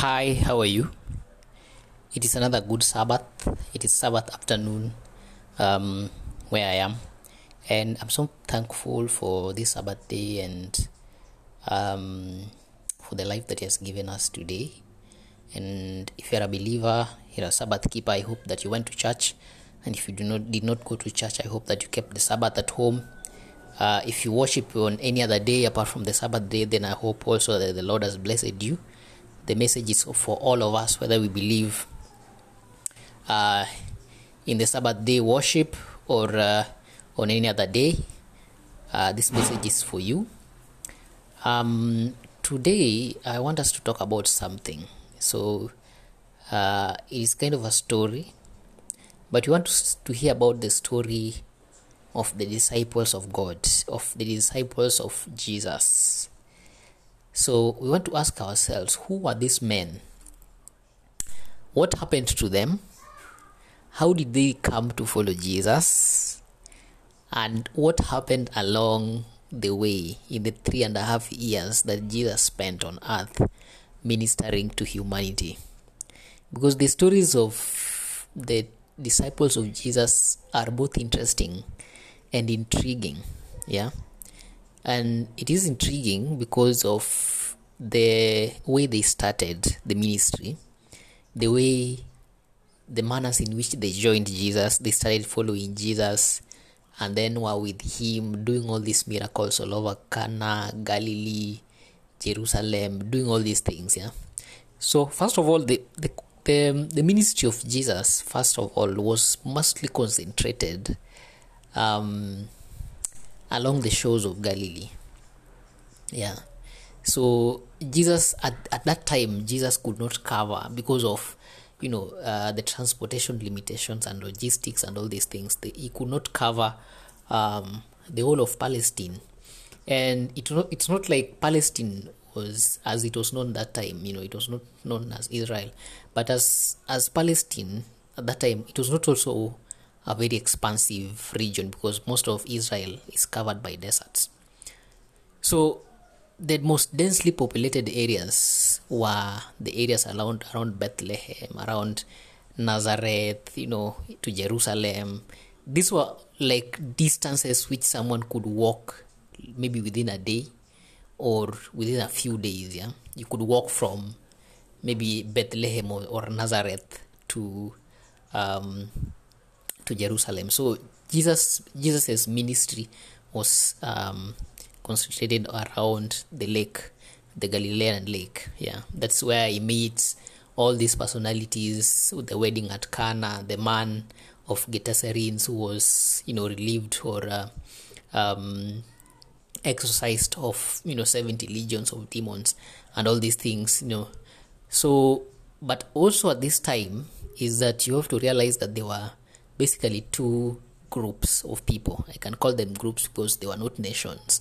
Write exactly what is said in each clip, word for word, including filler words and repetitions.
Hi, how are you? It is another good Sabbath. It is Sabbath afternoon um, where I am, and I'm so thankful for this Sabbath day and um, for the life that He has given us today. And if you're a believer, you're a Sabbath keeper, I hope that you went to church. And if you do not did not go to church, I hope that you kept the Sabbath at home. Uh, if you worship on any other day apart from the Sabbath day, then I hope also that the Lord has blessed you. The message is for all of us, whether we believe uh, in the Sabbath day worship or uh, on any other day. Uh, this message is for you. Um, today, I want us to talk about something. So, uh, it is kind of a story, but we want to, to hear about the story of the disciples of God, of the disciples of Jesus. So we want to ask ourselves, who were these men? What happened to them? How did they come to follow Jesus? And what happened along the way in the three and a half years that Jesus spent on earth ministering to humanity? Because the stories of the disciples of Jesus are both interesting and intriguing, yeah? And it is intriguing because of the way they started the ministry, the way, the manners in which they joined Jesus. They started following Jesus and then were with Him, doing all these miracles all over Cana, Galilee, Jerusalem, doing all these things, yeah? So first of all, the, the, the, the ministry of Jesus, first of all, was mostly concentrated um, along the shores of Galilee. Yeah. So Jesus, at, at that time, Jesus could not cover because of, you know, uh, the transportation limitations and logistics and all these things. The, he could not cover um, the whole of Palestine. And it, it's not like Palestine was, as it was known that time, you know, it was not known as Israel. But as, as Palestine, at that time, it was not also a very expansive region because most of Israel is covered by deserts. So the most densely populated areas were the areas around around Bethlehem, around Nazareth, you know, to Jerusalem. These were like distances which someone could walk maybe within a day or within a few days, yeah. You could walk from maybe Bethlehem or, or Nazareth to um to Jerusalem. So Jesus Jesus's ministry was um, concentrated around the lake, the Galilean lake. Yeah, that's where he meets all these personalities. The wedding at Cana, the man of Getasenes who was, you know, relieved or uh, um, exorcised of, you know, seventy legions of demons and all these things. You know, so but also at this time is that you have to realize that there were basically two groups of people. I can call them groups because they were not nations.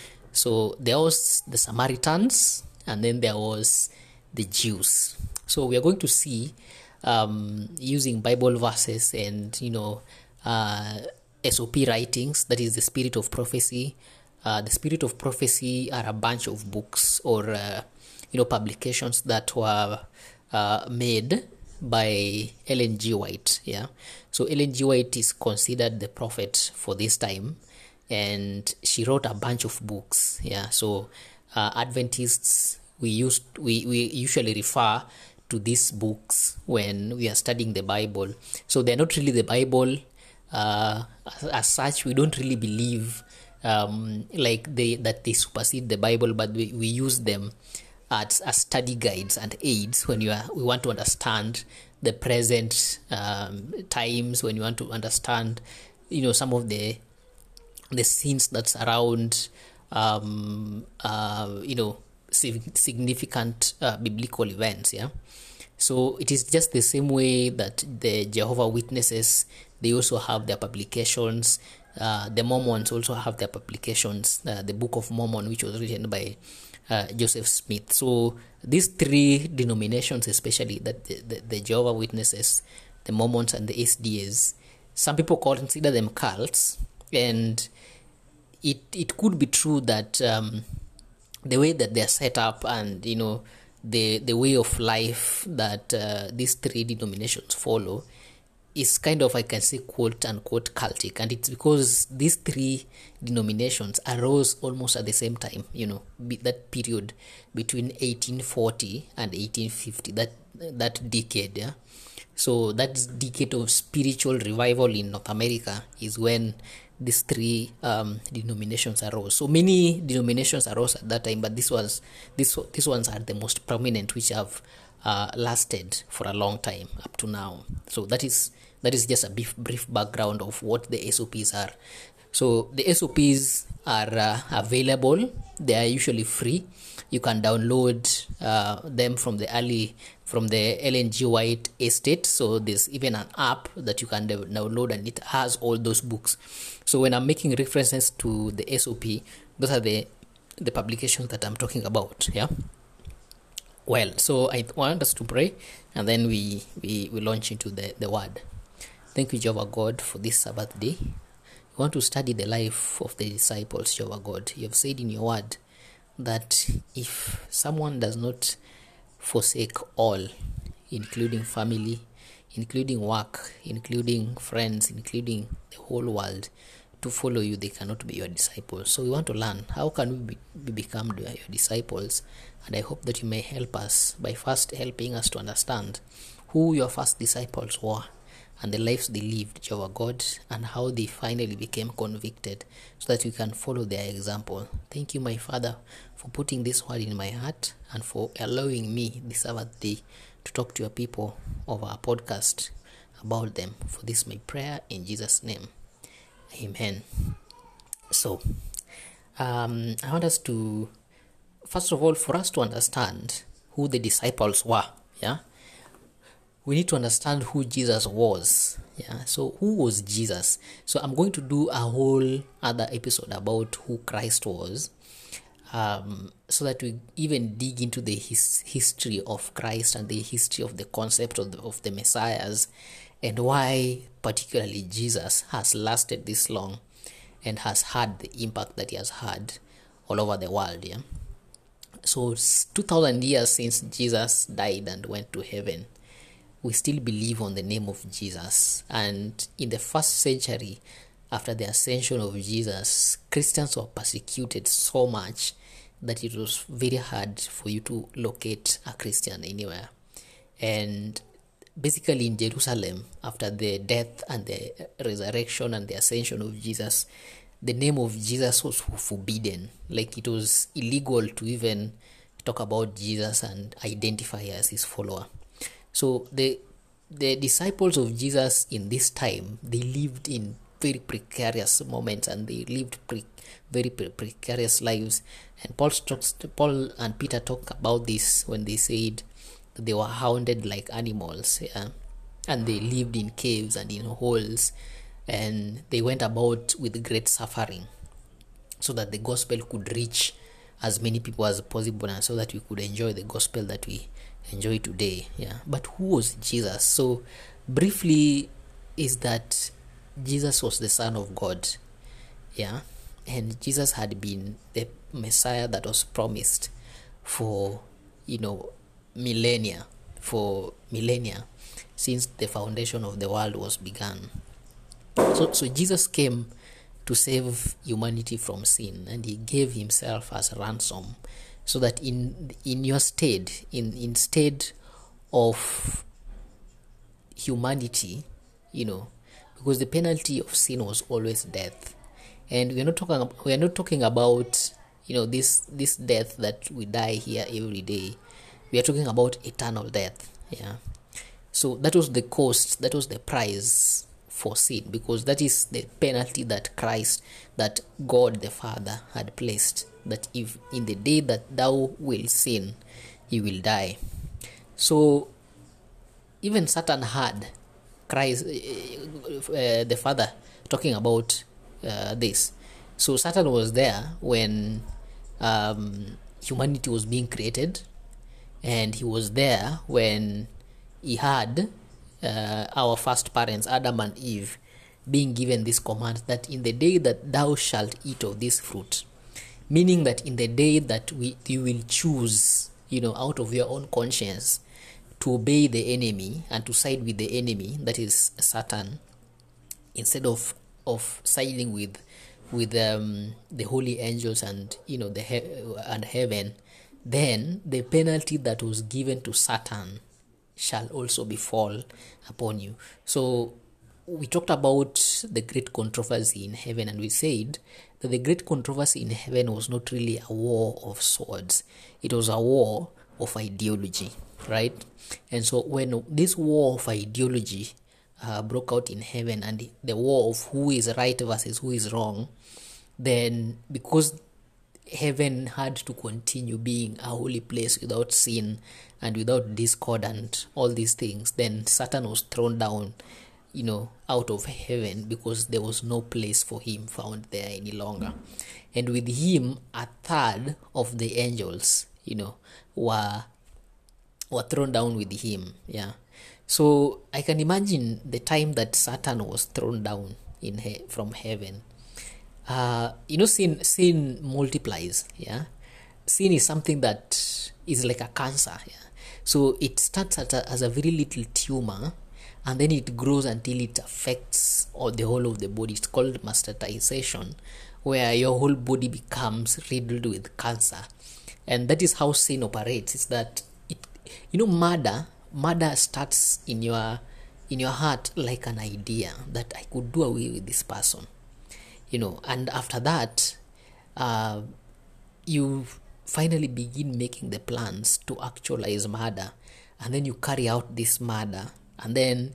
So there was the Samaritans and then there was the Jews. So we are going to see um, using Bible verses and, you know, uh, S O P writings, that is the spirit of prophecy. Uh, the spirit of prophecy are a bunch of books or, uh, you know, publications that were uh, made by Ellen G. White, yeah. So Ellen G. White is considered the prophet for this time, and she wrote a bunch of books, yeah. So uh, Adventists, we used we, we usually refer to these books when we are studying the Bible. So they're not really the Bible uh, as, as such. We don't really believe um, like they that they supersede the Bible, but we, we use them as, as study guides and aids when you are we want to understand the present um, times, when you want to understand, you know, some of the the scenes that surround um, uh, you know, significant uh, biblical events, yeah. So it is just the same way that the Jehovah Witnesses, they also have their publications. Uh, the Mormons also have their publications. Uh, the Book of Mormon, which was written by Uh, Joseph Smith. So these three denominations, especially that the, the, the Jehovah Witnesses, the Mormons, and the S D As, some people consider them cults, and it it could be true that um, the way that they are set up and, you know, the the way of life that uh, these three denominations follow is kind of, I can say, quote unquote cultic, and it's because these three denominations arose almost at the same time, you know, be, that period between eighteen forty and eighteen fifty, that that decade, yeah. So that decade of spiritual revival in North America is when these three um, denominations arose. So many denominations arose at that time, but this was this these ones are the most prominent, which have uh, lasted for a long time up to now. So that is that is just a brief, brief background of what the S O Ps are. So the S O Ps are uh, available. They are usually free. You can download uh, them from the early from the Ellen G. White estate. So there's even an app that you can download, and it has all those books. So when I'm making references to the S O P, those are the the publications that I'm talking about. Yeah. Well, so I want us to pray, and then we we, we launch into the, the word. Thank you, Jehovah God, for this Sabbath day. We want to study the life of the disciples, Jehovah God. You have said in your word that if someone does not forsake all, including family, including work, including friends, including the whole world, to follow you, they cannot be your disciples. So we want to learn, how can we, be, we become your disciples? And I hope that you may help us by first helping us to understand who your first disciples were and the lives they lived, Jehovah God, and how they finally became convicted, so that we can follow their example. Thank you, my Father, for putting this word in my heart and for allowing me this Sabbath day to talk to your people of our podcast about them. For this my prayer in Jesus' name. Amen. So, um, I want us to, first of all, for us to understand who the disciples were, yeah, we need to understand who Jesus was. Yeah. So who was Jesus? So I'm going to do a whole other episode about who Christ was, um, so that we even dig into the his, history of Christ and the history of the concept of the, of the Messiahs, and why particularly Jesus has lasted this long and has had the impact that he has had all over the world. Yeah. So it's two thousand years since Jesus died and went to heaven. We still believe on the name of Jesus. And in the first century, after the ascension of Jesus, Christians were persecuted so much that it was very hard for you to locate a Christian anywhere. And basically in Jerusalem, after the death and the resurrection and the ascension of Jesus, the name of Jesus was forbidden. Like, it was illegal to even talk about Jesus and identify as his follower. So the the disciples of Jesus in this time, they lived in very precarious moments, and they lived pre- very pre- precarious lives. And Paul talks, Paul and Peter talk about this when they said that they were hounded like animals, yeah? And they lived in caves and in holes, and they went about with great suffering, so that the gospel could reach as many people as possible, and so that we could enjoy the gospel that we enjoy today. Yeah. But who was Jesus? So briefly, is that Jesus was the Son of God. Yeah. And Jesus had been the Messiah that was promised for, you know, millennia, for millennia, since the foundation of the world was begun. So, so Jesus came to save humanity from sin, and he gave himself as a ransom, so that in in your stead, in instead of humanity, you know, because the penalty of sin was always death, and we're not talking we are not talking about, you know, this this death that we die here every day. We are talking about eternal death. Yeah. So that was the cost, that was the price for sin, because that is the penalty that Christ, that God the Father had placed, that if in the day that thou will sin, you will die. So even Satan had Christ, uh, the Father, talking about uh, this. So Satan was there when um, humanity was being created, and he was there when he had Uh, our first parents, Adam and Eve, being given this command that in the day that thou shalt eat of this fruit, meaning that in the day that we you will choose, you know, out of your own conscience, to obey the enemy and to side with the enemy, that is Satan, instead of of siding with with um, the holy angels and, you know, the he- and heaven, then the penalty that was given to Satan shall also befall upon you. So we talked about the great controversy in heaven, and we said that the great controversy in heaven was not really a war of swords, it was a war of ideology, right? And so when this war of ideology uh, broke out in heaven, and the war of who is right versus who is wrong, then because heaven had to continue being a holy place without sin and without discord and all these things, then Satan was thrown down, you know, out of heaven, because there was no place for him found there any longer. And with him, a third of the angels, you know, were were thrown down with him. Yeah. So I can imagine the time that Satan was thrown down in he- from heaven. Uh, you know, sin sin multiplies. Yeah, sin is something that is like a cancer. Yeah, so it starts at a, as a very little tumor, and then it grows until it affects all the whole of the body. It's called metastasization, where your whole body becomes riddled with cancer, and that is how sin operates. It's that it, you know, murder murder starts in your in your heart like an idea that I could do away with this person. You know, and after that, uh, you finally begin making the plans to actualize murder, and then you carry out this murder, and then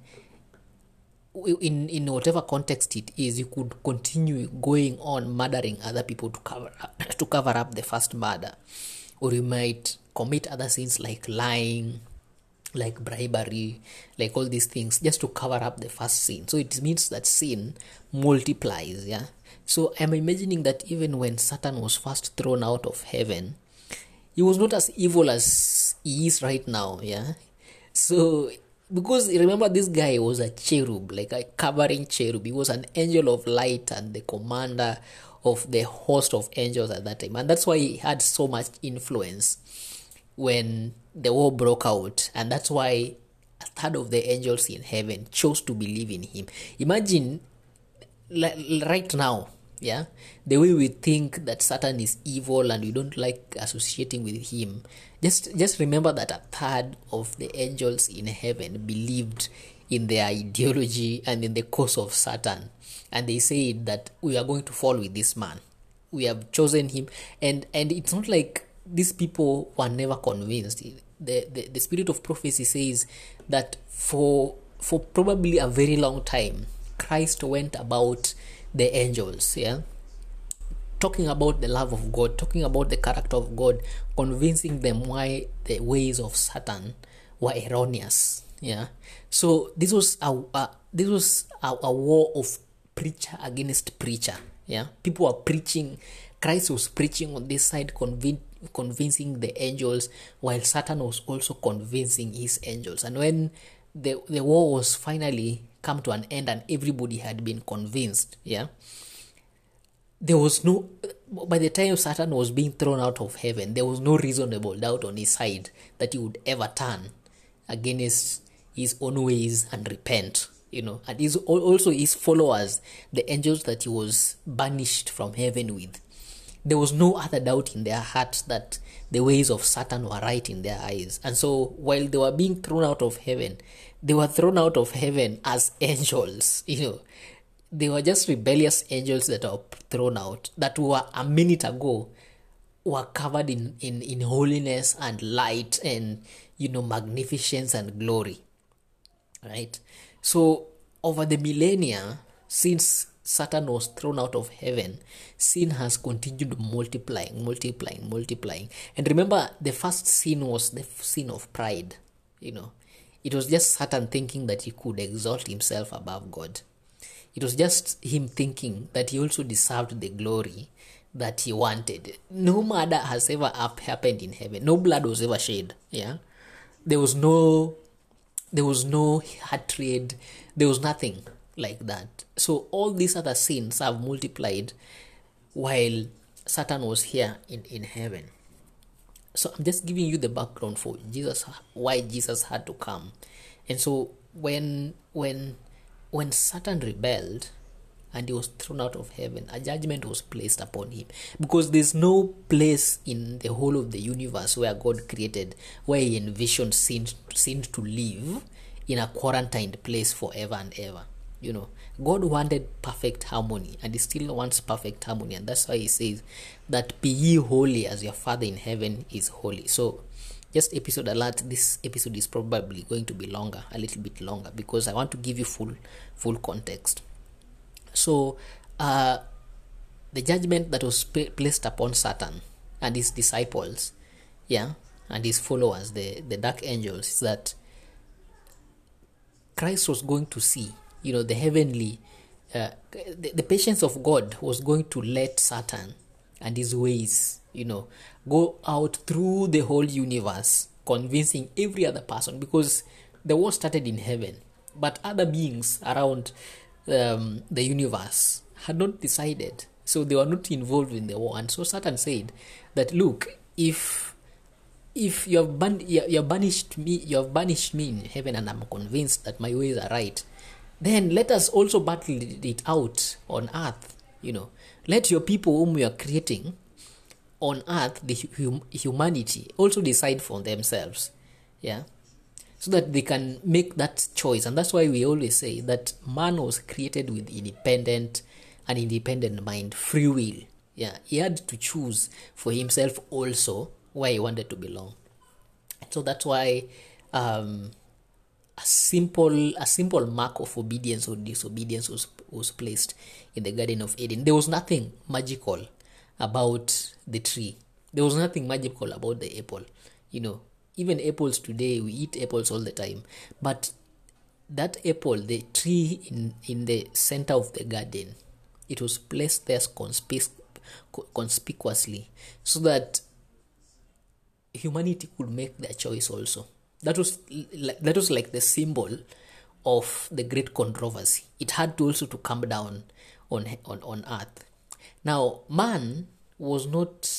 in in whatever context it is, you could continue going on murdering other people to cover up, to cover up the first murder, or you might commit other sins like lying, like bribery, like all these things, just to cover up the first sin. So it means that sin multiplies. Yeah. So I'm imagining that even when Satan was first thrown out of heaven, he was not as evil as he is right now. Yeah. So because remember, this guy was a cherub, like a covering cherub. He was an angel of light and the commander of the host of angels at that time, and that's why he had so much influence when the war broke out, and that's why a third of the angels in heaven chose to believe in him. Imagine right now, yeah, the way we think that Satan is evil and we don't like associating with him. Just just remember that a third of the angels in heaven believed in their ideology and in the cause of Satan, and they said that we are going to fall with this man. We have chosen him, and and it's not like these people were never convinced. The, the the spirit of prophecy says that for for probably a very long time, Christ went about the angels, yeah, talking about the love of God, talking about the character of God, convincing them why the ways of Satan were erroneous. Yeah, so this was a, a this was a, a war of preacher against preacher. Yeah, people were preaching. Christ was preaching on this side, convin- convincing the angels, while Satan was also convincing his angels. And when the the war was finally come to an end and everybody had been convinced, yeah, there was no, by the time Satan was being thrown out of heaven, there was no reasonable doubt on his side that he would ever turn against his own ways and repent, you know, and his, also his followers, the angels that he was banished from heaven with. There was no other doubt in their hearts that the ways of Satan were right in their eyes. And so while they were being thrown out of heaven, they were thrown out of heaven as angels, you know. They were just rebellious angels that were thrown out, that were a minute ago were covered in, in, in holiness and light and, you know, magnificence and glory. Right? So over the millennia, since Satan was thrown out of heaven, sin has continued multiplying, multiplying, multiplying. And remember, the first sin was the sin of pride. You know, it was just Satan thinking that he could exalt himself above God. It was just him thinking that he also deserved the glory that he wanted. No murder has ever happened in heaven. No blood was ever shed. Yeah, there was no, there was no hatred. There was nothing like that. So all these other sins have multiplied while Satan was here in, in heaven. So I'm just giving you the background for Jesus, why Jesus had to come. And so when when when Satan rebelled and he was thrown out of heaven, a judgment was placed upon him, because there's no place in the whole of the universe where God created where he envisioned sin, sin to live in a quarantined place forever and ever. You know, God wanted perfect harmony, and he still wants perfect harmony, and that's why he says that be ye holy as your Father in heaven is holy. So just episode alert, this episode is probably going to be longer, a little bit longer, because I want to give you full full context. So uh, the judgment that was p- placed upon Satan and his disciples, yeah, and his followers, the, the dark angels, is that Christ was going to see, you know, the heavenly, uh, the, the patience of God was going to let Satan and his ways, you know, go out through the whole universe, convincing every other person, because the war started in heaven, but other beings around um, the universe had not decided, so they were not involved in the war. And so Satan said that, look, if if you have ban- you have banished me, you have banished me in heaven, and I'm convinced that my ways are right, then let us also battle it out on earth. You know, let your people whom you are creating on earth, the hum- humanity, also decide for themselves, yeah, so that they can make that choice. And that's why we always say that man was created with independent, an independent mind, free will. Yeah, he had to choose for himself also where he wanted to belong. So that's why um, a simple a simple mark of obedience or disobedience was was placed in the Garden of Eden. There was nothing magical about the tree. There was nothing magical about the apple. You know, even apples today, we eat apples all the time. But that apple, the tree in, in the center of the garden, it was placed there conspic- conspicuously so that humanity could make their choice also. That was like, that was like the symbol of the great controversy. It had to also to come down on on, on earth. Now, man was not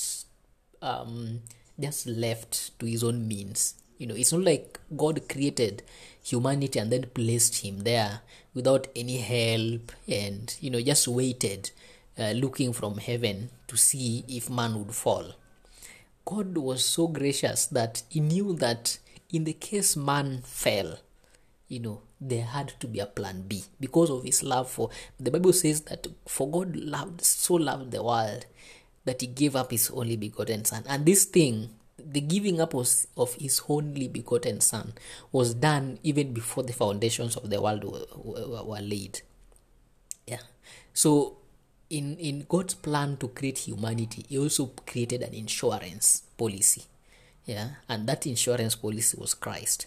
um, just left to his own means. You know, it's not like God created humanity and then placed him there without any help, and, you know, just waited, uh, looking from heaven to see if man would fall. God was so gracious that he knew that in the case man fell, you know, there had to be a plan B because of his love for, the Bible says that for God loved, so loved the world that he gave up his only begotten son. And this thing, the giving up was, of his only begotten son, was done even before the foundations of the world were, were, were laid. Yeah. So in, in God's plan to create humanity, he also created an insurance policy. Yeah. And that insurance policy was Christ.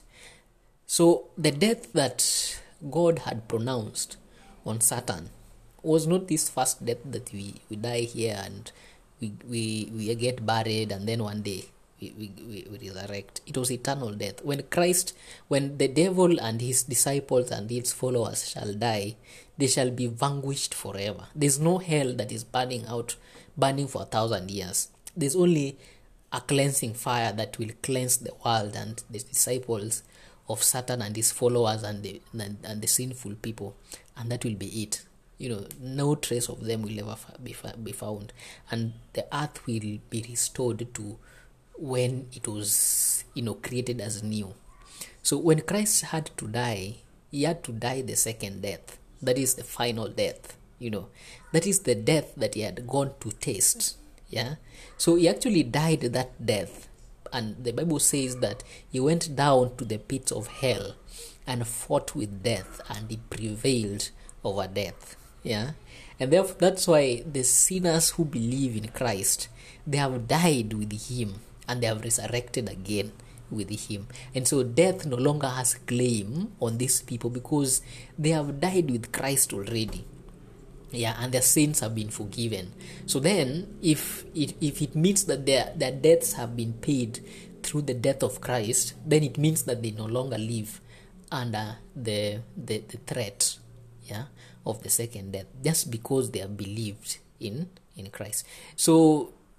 So the death that God had pronounced on Satan was not this first death that we, we die here and we, we, we get buried and then one day we, we, we resurrect. It was eternal death. When Christ, when the devil and his disciples and his followers shall die, they shall be vanquished forever. There's no hell that is burning out, burning for a thousand years. There's only a cleansing fire that will cleanse the world and the disciples of Satan and his followers and the and, and the sinful people, and that will be it. You know, no trace of them will ever be, be found, and the earth will be restored to when it was, you know, created as new. So when Christ had to die, he had to die the second death. That is the final death. You know, that is the death that he had gone to taste. Yeah, so he actually died that death. And the Bible says that he went down to the pits of hell and fought with death, and he prevailed over death. Yeah, and therefore that's why the sinners who believe in Christ, they have died with him and they have resurrected again with him. And so death no longer has claim on these people because they have died with Christ already. Yeah, and their sins have been forgiven. So then, if it if it means that their, their debts have been paid through the death of Christ, then it means that they no longer live under the the, the threat, yeah, of the second death, just because they have believed in in Christ. So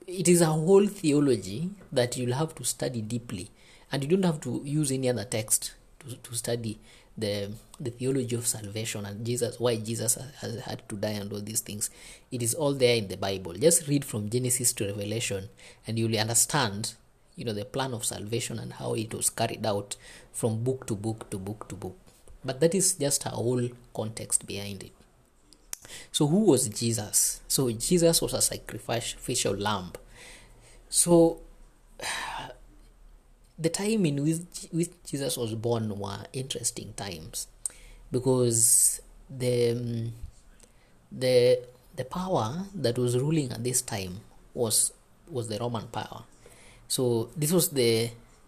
it is a whole theology that you'll have to study deeply, and you don't have to use any other text to, to study the the theology of salvation and Jesus, why Jesus has had to die and all these things. It is all there in the Bible. Just read from Genesis to Revelation and you'll understand, you know, the plan of salvation and how it was carried out from book to book to book to book. But that is just a whole context behind it. So who was Jesus? So Jesus was a sacrificial lamb. So the time in which, which Jesus was born were interesting times, because the the the power that was ruling at this time was was the Roman power. So this was the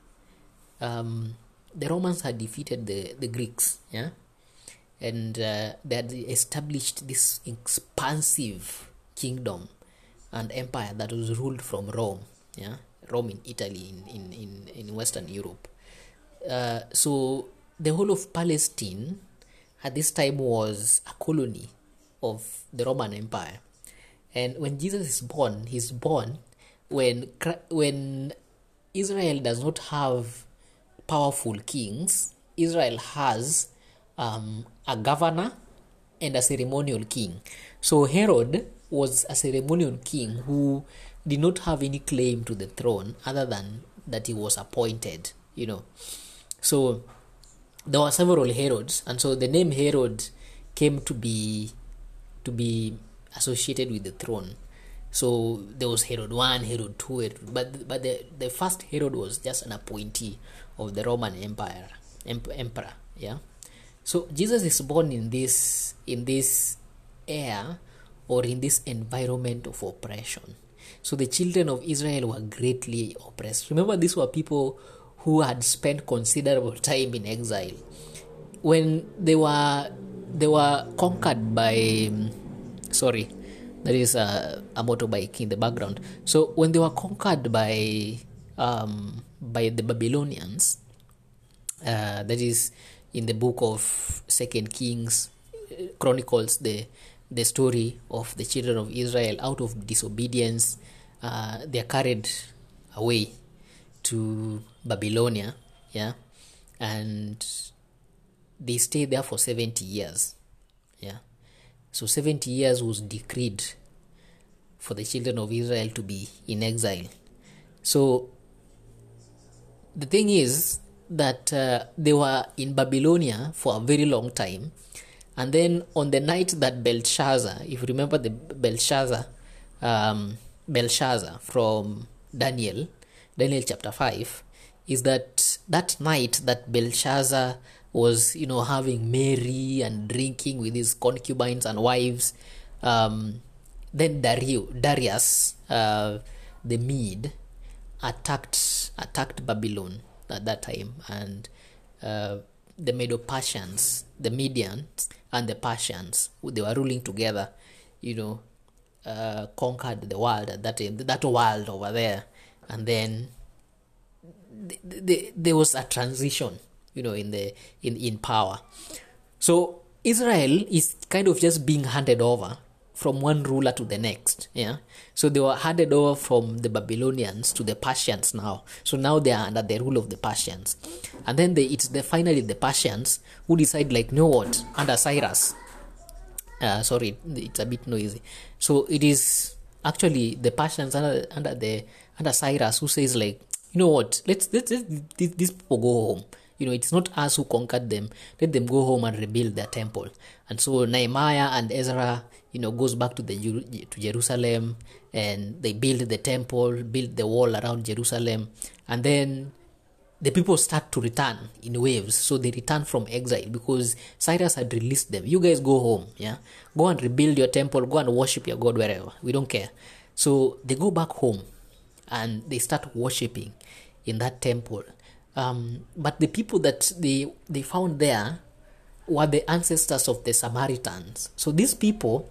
um, the Romans had defeated the, the Greeks, yeah, and uh, they had established this expansive kingdom and empire that was ruled from Rome, yeah, Rome in Italy, in in, in, in Western Europe. Uh, so the whole of Palestine at this time was a colony of the Roman Empire. And when Jesus is born, he's born when when Israel does not have powerful kings. Israel has um, a governor and a ceremonial king. So Herod was a ceremonial king who did not have any claim to the throne other than that he was appointed, you know. So there were several Herods, and so the name Herod came to be to be associated with the throne. So there was Herod one, Herod two, Herod, but but the, the first Herod was just an appointee of the Roman Empire, emperor, yeah. So Jesus is born in this in this era or in this environment of oppression. So the children of Israel were greatly oppressed. Remember, these were people who had spent considerable time in exile. When they were they were conquered by, sorry, there is a, a motorbike in the background. So when they were conquered by um, by the Babylonians, uh, that is in the book of Second Kings, chronicles the the story of the children of Israel. Out of disobedience, uh, they are carried away to Babylonia, yeah, and they stayed there for seventy years, yeah. So seventy years was decreed for the children of Israel to be in exile. So the thing is that uh, they were in Babylonia for a very long time, and then on the night that Belshazzar, if you remember the Belshazzar, um, Belshazzar from Daniel, Daniel chapter five, is that that night that Belshazzar was, you know, having merry and drinking with his concubines and wives, um, then Dario, Darius, uh, the Mede, attacked attacked Babylon at that time, and uh, the Medo-Persians, the Medians and the Persians, they were ruling together, you know, uh, conquered the world at that time, that world over there, and then the, the, there was a transition, you know, in the in, in power. So Israel is kind of just being handed over from one ruler to the next, yeah. So they were handed over from the Babylonians to the Persians now. So now they are under the rule of the Persians, and then they, it's the finally the Persians who decide, like, you know what, under Cyrus. Uh, sorry, it's a bit noisy. So it is actually the Persians under under the under Cyrus who says, like, you know what, let's let's, let's these people go home. You know, it's not us who conquered them. Let them go home and rebuild their temple. And so Nehemiah and Ezra, you know, goes back to the to Jerusalem, and they build the temple, build the wall around Jerusalem, and then the people start to return in waves. So they return from exile because Cyrus had released them. You guys go home, yeah, go and rebuild your temple, go and worship your God wherever. We don't care. So they go back home, and they start worshiping in that temple. Um, but the people that they they found there were the ancestors of the Samaritans. So these people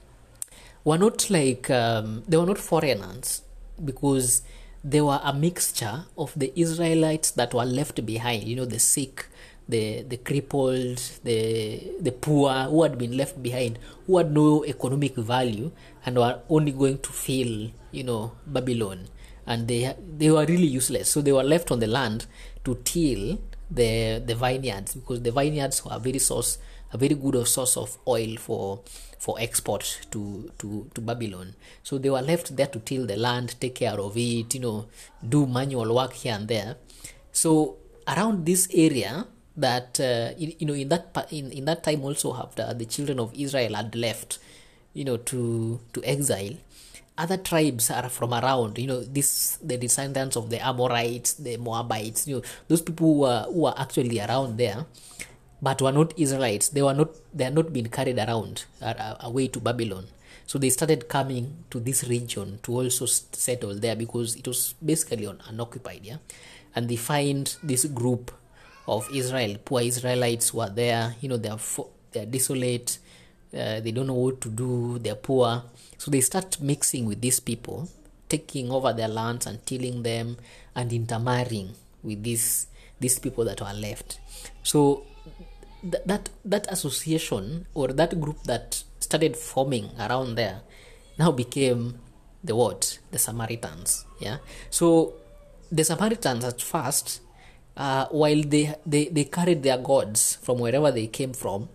were not like um, they were not foreigners, because they were a mixture of the Israelites that were left behind, you know, the sick, the the crippled, the the poor, who had been left behind, who had no economic value and were only going to fill, you know, Babylon, and they they were really useless. So they were left on the land to till the the vineyards, because the vineyards were a very source, a very good source of oil for for export to to to Babylon. So they were left there to till the land, take care of it, you know, do manual work here and there. So around this area, that uh, you, you know in that in, in that time also, after the children of Israel had left, you know, to to exile, other tribes are from around, you know, this the descendants of the Amorites, the Moabites, you know, those people who are who are actually around there, but were not Israelites. They were not they are not being carried around uh, away to Babylon. So they started coming to this region to also settle there, because it was basically un- unoccupied, yeah. And they find this group of Israel, poor Israelites who are there, you know, they are fo- they are desolate, uh, they don't know what to do, they are poor. So they start mixing with these people, taking over their lands and tilling them, and intermarrying with these these people that were left. So th- that that association, or that group that started forming around there, now became the what? The Samaritans. Yeah. So the Samaritans at first, uh, while they, they they carried their gods from wherever they came from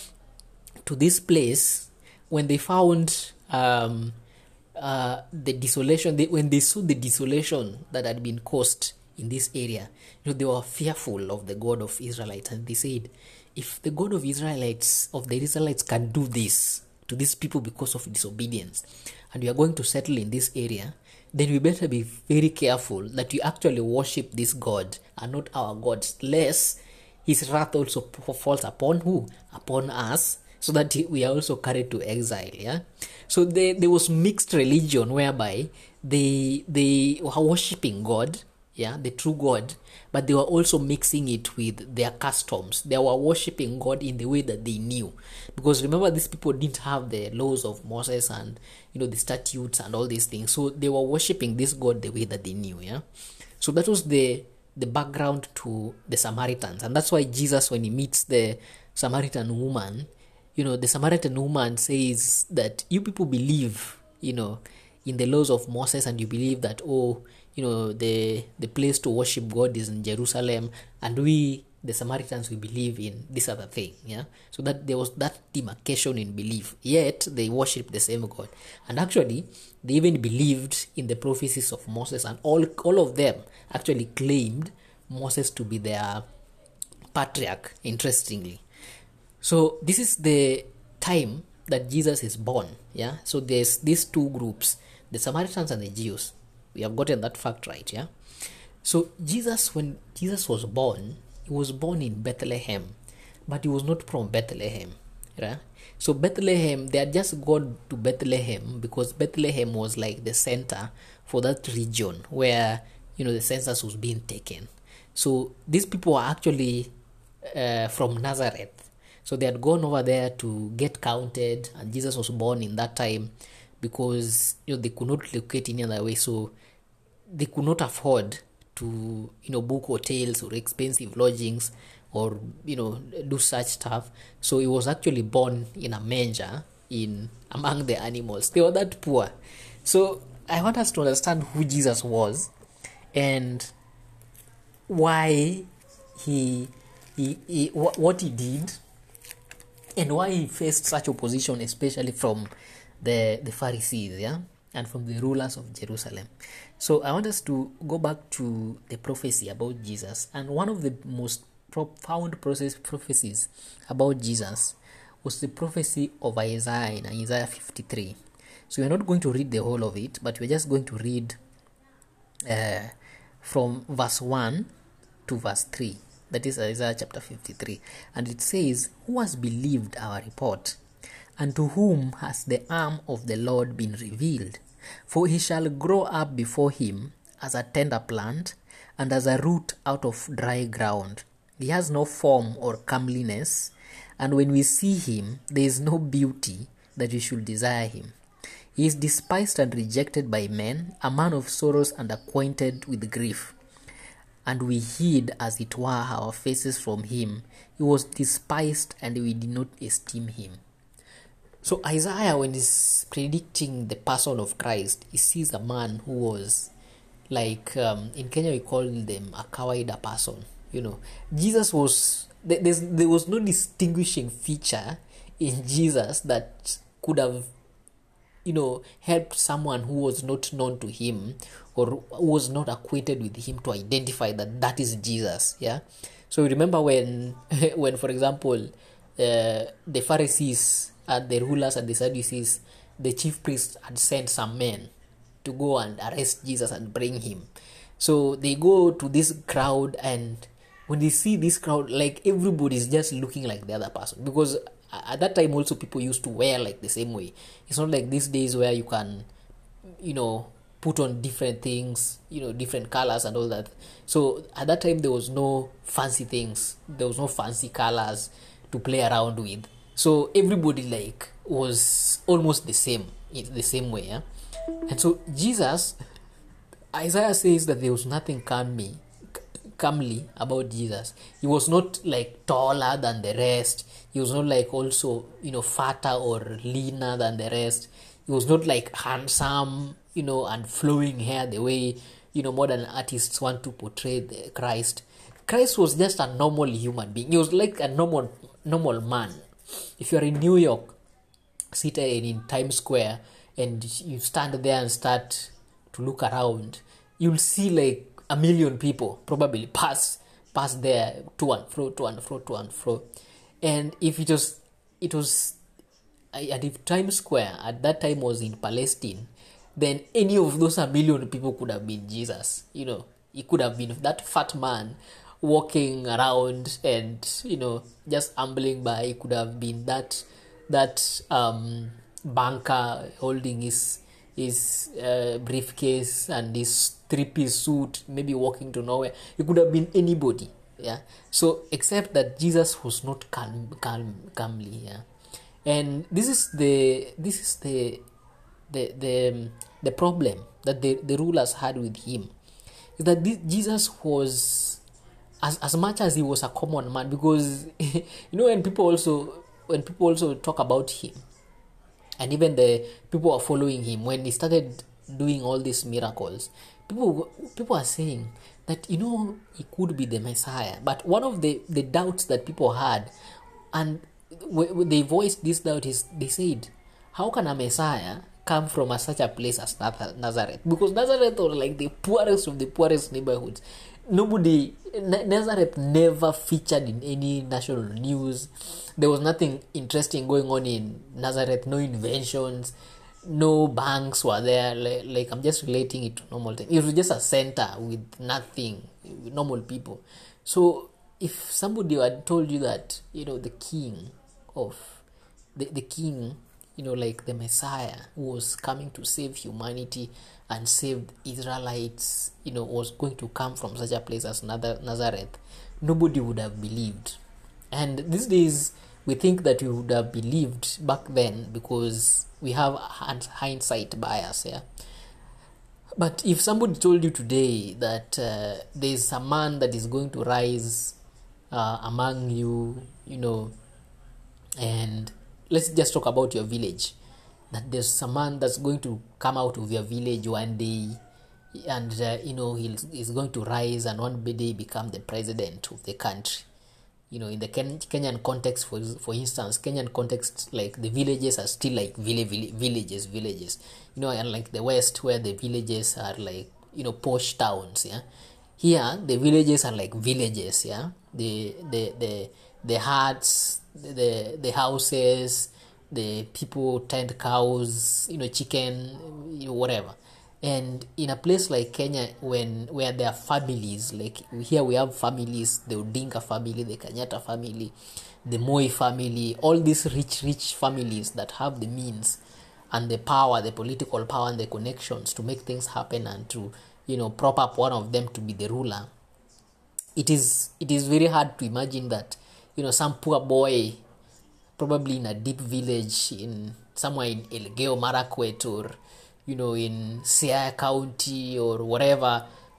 to this place, when they found um, uh, the desolation, they, when they saw the desolation that had been caused in this area, you know, they were fearful of the God of Israelites, and they said, if the God of Israelites of the Israelites can do this to these people because of disobedience, and we are going to settle in this area, then we better be very careful that we actually worship this God and not our gods, lest his wrath also falls upon who? Upon us, so that we are also carried to exile. Yeah. So there, there was mixed religion, whereby they they were worshiping God, yeah, the true God, but they were also mixing it with their customs. They were worshiping God in the way that they knew, because remember, these people didn't have the laws of Moses and, you know, the statutes and all these things. So they were worshiping this God the way that they knew. Yeah. So that was the the background to the Samaritans, and that's why Jesus, when he meets the Samaritan woman, you know, the Samaritan woman says that you people believe, you know, in the laws of Moses, and you believe that, oh, you know, the the place to worship God is in Jerusalem, and we, the Samaritans, we believe in this other thing. Yeah. So that there was that demarcation in belief, yet they worship the same God. And actually, they even believed in the prophecies of Moses, and all all of them actually claimed Moses to be their patriarch, interestingly. So this is the time that Jesus is born. Yeah. So there's these two groups, the Samaritans and the Jews. We have gotten that fact right. Yeah. So Jesus, when Jesus was born, he was born in Bethlehem, but he was not from Bethlehem. Right? So Bethlehem, they had just gone to Bethlehem because Bethlehem was like the center for that region where, you know, the census was being taken. So these people were actually uh, from Nazareth. So they had gone over there to get counted, and Jesus was born in that time because, you know, they could not locate any other way. So they could not afford to, you know, book hotels or expensive lodgings or, you know, do such stuff. So he was actually born in a manger in among the animals. They were that poor. So I want us to understand who Jesus was and why he, he, he what he did, and why he faced such opposition, especially from the, the Pharisees, yeah, and from the rulers of Jerusalem. So I want us to go back to the prophecy about Jesus, and one of the most profound process prophecies about Jesus was the prophecy of Isaiah in Isaiah fifty-three. So we're not going to read the whole of it, but we're just going to read uh, from verse one to verse three. That is Isaiah chapter fifty-three. And it says, "Who has believed our report? And to whom has the arm of the Lord been revealed? For he shall grow up before him as a tender plant, and as a root out of dry ground. He has no form or comeliness, and when we see him, there is no beauty that we should desire him. He is despised and rejected by men, a man of sorrows and acquainted with grief. and we hid, as it were, our faces from him. He was despised, and we did not esteem him. So Isaiah, when he's predicting the person of Christ, he sees a man who was like, um, in Kenya we call them a kawaida person. You know, Jesus was, there's, there was no distinguishing feature in Jesus that could have, you know, helped someone who was not known to him or who was not acquainted with him to identify that that is Jesus. Yeah. So remember when, when for example, uh, the Pharisees and the rulers and the Sadducees, the chief priests had sent some men to go and arrest Jesus and bring him. So they go to this crowd, and when they see this crowd, like everybody's just looking like the other person, because at that time also people used to wear like the same way. It's not like these days where you can, you know, put on different things, you know, different colors and all that. So at that time there was no fancy things, there was no fancy colors to play around with. So everybody like was almost the same, in the same way. Yeah? And so Jesus, Isaiah says that there was nothing comely, comely about Jesus. He was not like taller than the rest. He was not like also, you know, fatter or leaner than the rest. He was not like handsome, you know, and flowing hair the way, you know, modern artists want to portray the Christ. Christ was just a normal human being. He was like a normal, normal man. If you are in New York, seated in Times Square, and you stand there and start to look around, you'll see like a million people probably pass pass there to and fro, to and fro, to and fro. And if it was, it was, and if Times Square at that time was in Palestine, then any of those a million people could have been Jesus. You know, he could have been that fat man walking around and, you know, just ambling by. He could have been that that um, banker holding his his uh, briefcase and his three-piece suit, maybe walking to nowhere. It could have been anybody. Yeah. So except that Jesus was not calm, calm, calmly. Yeah. And this is the this is the the the the problem that the, the rulers had with him, is that this, Jesus was, as as much as he was a common man, because you know, when people also when people also talk about him, and even the people who are following him, when he started doing all these miracles, people people are saying that, you know, he could be the Messiah. But one of the the doubts that people had, and w- they voiced this doubt, is they said, how can a Messiah come from a, such a place as Nazareth? Because Nazareth was like the poorest of the poorest neighborhoods. Nobody, N- Nazareth never featured in any national news. There was nothing interesting going on in Nazareth, no inventions, no banks were there. Like, like I'm just relating it to normal things. It was just a center with nothing, with normal people. So if somebody had told you that, you know, the king of, the, the king, you know, like the Messiah who was coming to save humanity and save Israelites, you know, was going to come from such a place as Nazareth, nobody would have believed. And these days, we think that we would have believed back then because we have hindsight bias, yeah. But if somebody told you today that uh, there is a man that is going to rise uh, among you, you know, and let's just talk about your village, that there's a man that's going to come out of your village one day, and uh, you know, he's, he's going to rise and one day become the president of the country. You know, in the Ken- Kenyan context, for for instance, Kenyan context, like the villages are still like village, villages, villages. You know, and like the West, where the villages are like, you know, posh towns. Yeah, here the villages are like villages. Yeah, the the the the huts, the the houses, the people tend cows, you know, chicken, you know, whatever. And in a place like Kenya, when where there are families, like here we have families, the Odinga family, the Kenyatta family, the Moi family, all these rich, rich families that have the means and the power, the political power and the connections to make things happen and to, you know, prop up one of them to be the ruler. It is it is very hard to imagine that, you know, some poor boy, probably in a deep village in somewhere in Elgeyo Marakwet or, you know, in Siaya County or whatever,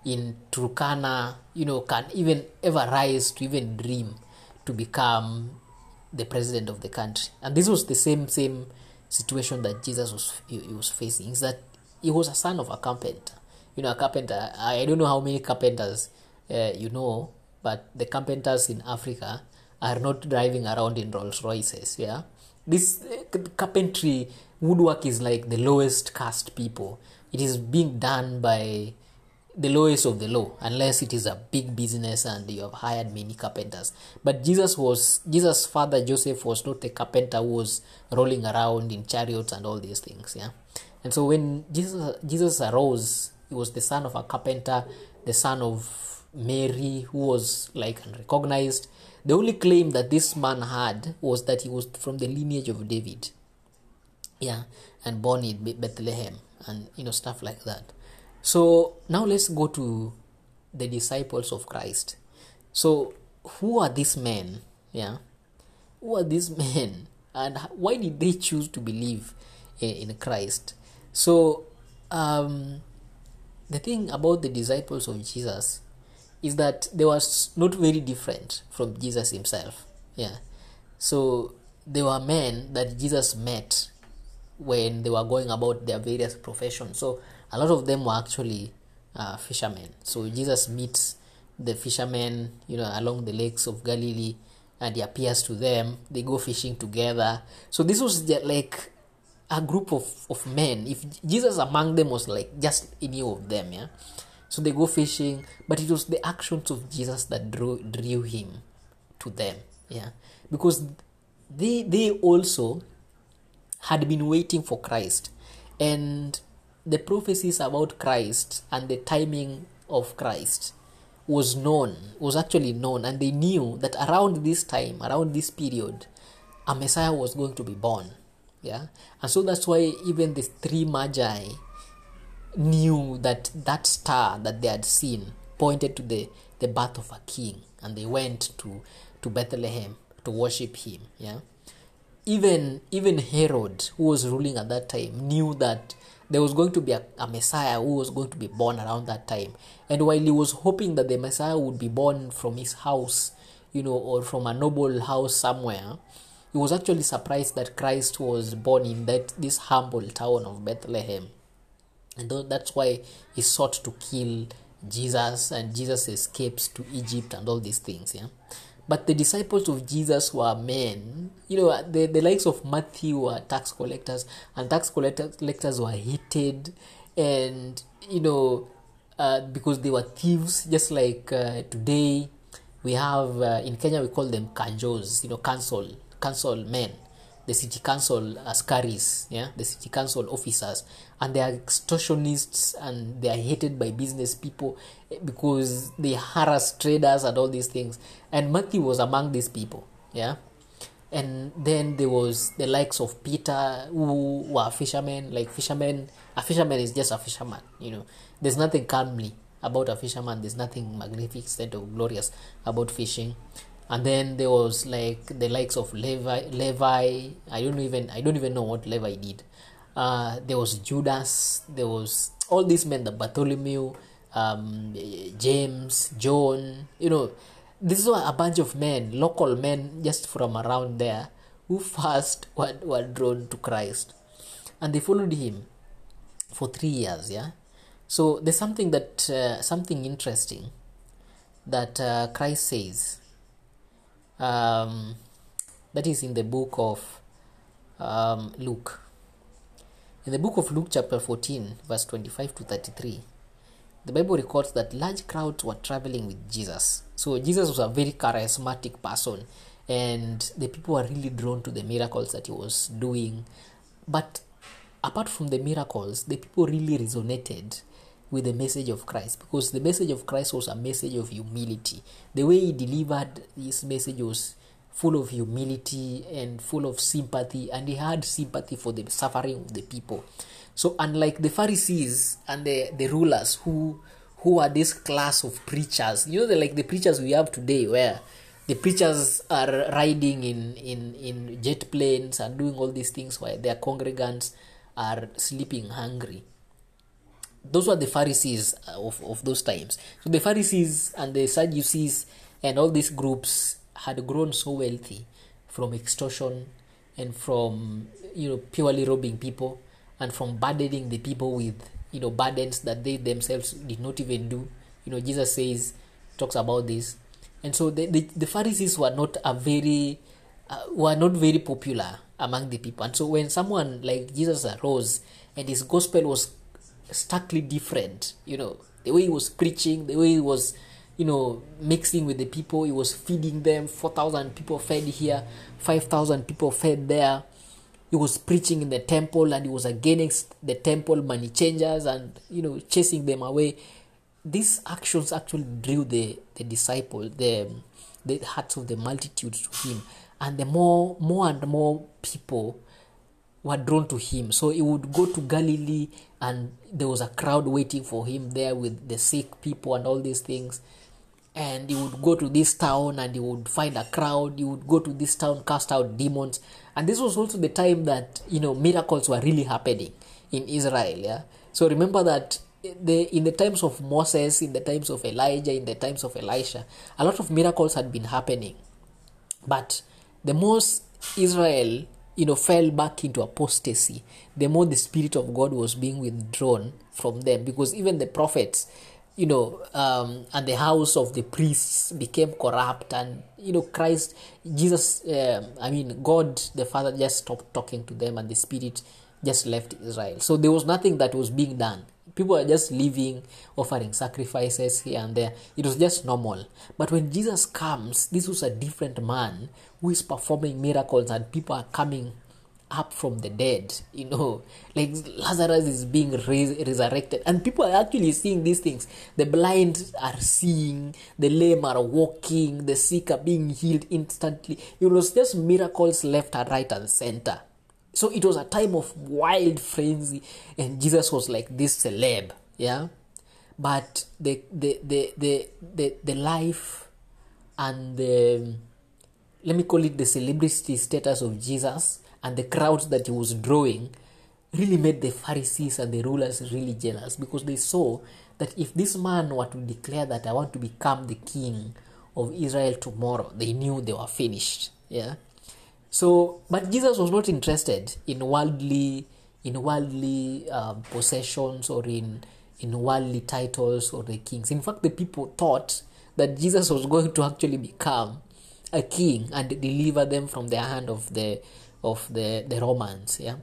in Turkana, you know, can even ever rise to even dream to become the president of the country. And this was the same same situation that Jesus was he, he was facing. Is that he was a son of a carpenter. You know, a carpenter. I don't know how many carpenters uh, you know, but the carpenters in Africa are not driving around in Rolls Royces. Yeah, this uh, carpentry woodwork is like the lowest caste people. It is being done by the lowest of the low, unless it is a big business and you have hired many carpenters. But Jesus was Jesus' father Joseph was not a carpenter who was rolling around in chariots and all these things. Yeah, and so when Jesus Jesus arose, he was the son of a carpenter, the son of Mary, who was like unrecognized. The only claim that this man had was that he was from the lineage of David. Yeah, and born in Bethlehem, and you know, stuff like that. So now let's go to the disciples of Christ. So who are these men? Yeah, who are these men, and why did they choose to believe in, in Christ? So um, the thing about the disciples of Jesus is that they were not very different from Jesus himself. Yeah, so they were men that Jesus met when they were going about their various professions. So a lot of them were actually uh, fishermen. So Jesus meets the fishermen, you know, along the lakes of Galilee, and he appears to them. They go fishing together. So this was just like a group of, of men. If Jesus among them was like just any of them, yeah. So they go fishing, but it was the actions of Jesus that drew drew him to them, yeah, because they they also had been waiting for Christ, and the prophecies about Christ and the timing of Christ was known, was actually known, and they knew that around this time, around this period, a Messiah was going to be born. Yeah, and so that's why even the three magi knew that that star that they had seen pointed to the, the birth of a king, and they went to, to Bethlehem to worship him. Yeah, even even Herod, who was ruling at that time, knew that there was going to be a, a Messiah who was going to be born around that time. And while he was hoping that the Messiah would be born from his house, you know, or from a noble house somewhere, he was actually surprised that Christ was born in that this humble town of Bethlehem. And that's why he sought to kill Jesus, and Jesus escapes to Egypt and all these things. Yeah, but the disciples of Jesus were men. You know, the, the likes of Matthew were tax collectors, and tax collectors were hated, and you know, uh, because they were thieves. Just like uh, today, we have uh, in Kenya we call them kanjos. You know, council council men. The city council askaris, yeah, the city council officers, and they are extortionists, and they are hated by business people because they harass traders and all these things. And Matthew was among these people, yeah. And then there was the likes of Peter, who were fishermen. Like fishermen, a fisherman is just a fisherman, you know. There's nothing calmly about a fisherman. There's nothing magnificent or glorious about fishing. And then there was like the likes of Levi. Levi, I don't even I don't even know what Levi did. Uh, there was Judas. There was all these men, the Bartholomew, um, James, John. You know, these were a bunch of men, local men, just from around there, who first were, were drawn to Christ, and they followed him for three years. Yeah. So there's something that uh, something interesting that uh, Christ says. Um, that is in the book of um, Luke. In the book of Luke chapter fourteen, verse twenty-five to thirty-three, the Bible records that large crowds were traveling with Jesus. So Jesus was a very charismatic person, and the people were really drawn to the miracles that he was doing. But apart from the miracles, the people really resonated with the message of Christ, because the message of Christ was a message of humility. The way he delivered his message was full of humility and full of sympathy, and he had sympathy for the suffering of the people. So unlike the Pharisees and the, the rulers who who are this class of preachers, you know, they're like the preachers we have today, where the preachers are riding in, in, in jet planes and doing all these things while their congregants are sleeping hungry. those were the Pharisees of, of those times. So the Pharisees and the Sadducees and all these groups had grown so wealthy from extortion and from, you know, purely robbing people and from burdening the people with, you know, burdens that they themselves did not even do. You know, Jesus says, talks about this. And so the, the, the Pharisees were not a very, uh, were not very popular among the people. And so when someone like Jesus arose and his gospel was starkly different, you know, the way he was preaching, the way he was, you know, mixing with the people, he was feeding them, four thousand people fed here, five thousand people fed there. He was preaching in the temple and he was against the temple money changers and, you know, chasing them away. These actions actually drew the, the disciple, the, the hearts of the multitude to him. And the more, more and more people were drawn to him. So he would go to Galilee and there was a crowd waiting for him there with the sick people and all these things. And he would go to this town and he would find a crowd. He would go to this town, cast out demons. And this was also the time that, you know, miracles were really happening in Israel. Yeah. So remember that the in the times of Moses, in the times of Elijah, in the times of Elisha, a lot of miracles had been happening. But the more Israel, you know, fell back into apostasy, the more the Spirit of God was being withdrawn from them. Because even the prophets, you know, um, and the house of the priests became corrupt, and, you know, Christ, Jesus, um, I mean, God the Father just stopped talking to them, and the Spirit just left Israel. So there was nothing that was being done. People are just living, offering sacrifices here and there. It was just normal. But when Jesus comes, this was a different man who is performing miracles, and people are coming up from the dead. You know, like Lazarus is being res- resurrected, and people are actually seeing these things. The blind are seeing, the lame are walking, the sick are being healed instantly. It was just miracles left and right and center. So it was a time of wild frenzy, and Jesus was like this celeb, yeah. But the the the the the, the life and the, let me call it, the celebrity status of Jesus and the crowds that he was drawing really made the Pharisees and the rulers really jealous, because they saw that if this man were to declare that I want to become the king of Israel tomorrow, they knew they were finished, yeah. So, but Jesus was not interested in worldly, in worldly um, possessions or in in worldly titles or the kings. In fact, the people thought that Jesus was going to actually become a king and deliver them from the hand of the of the, the Romans. Yeah.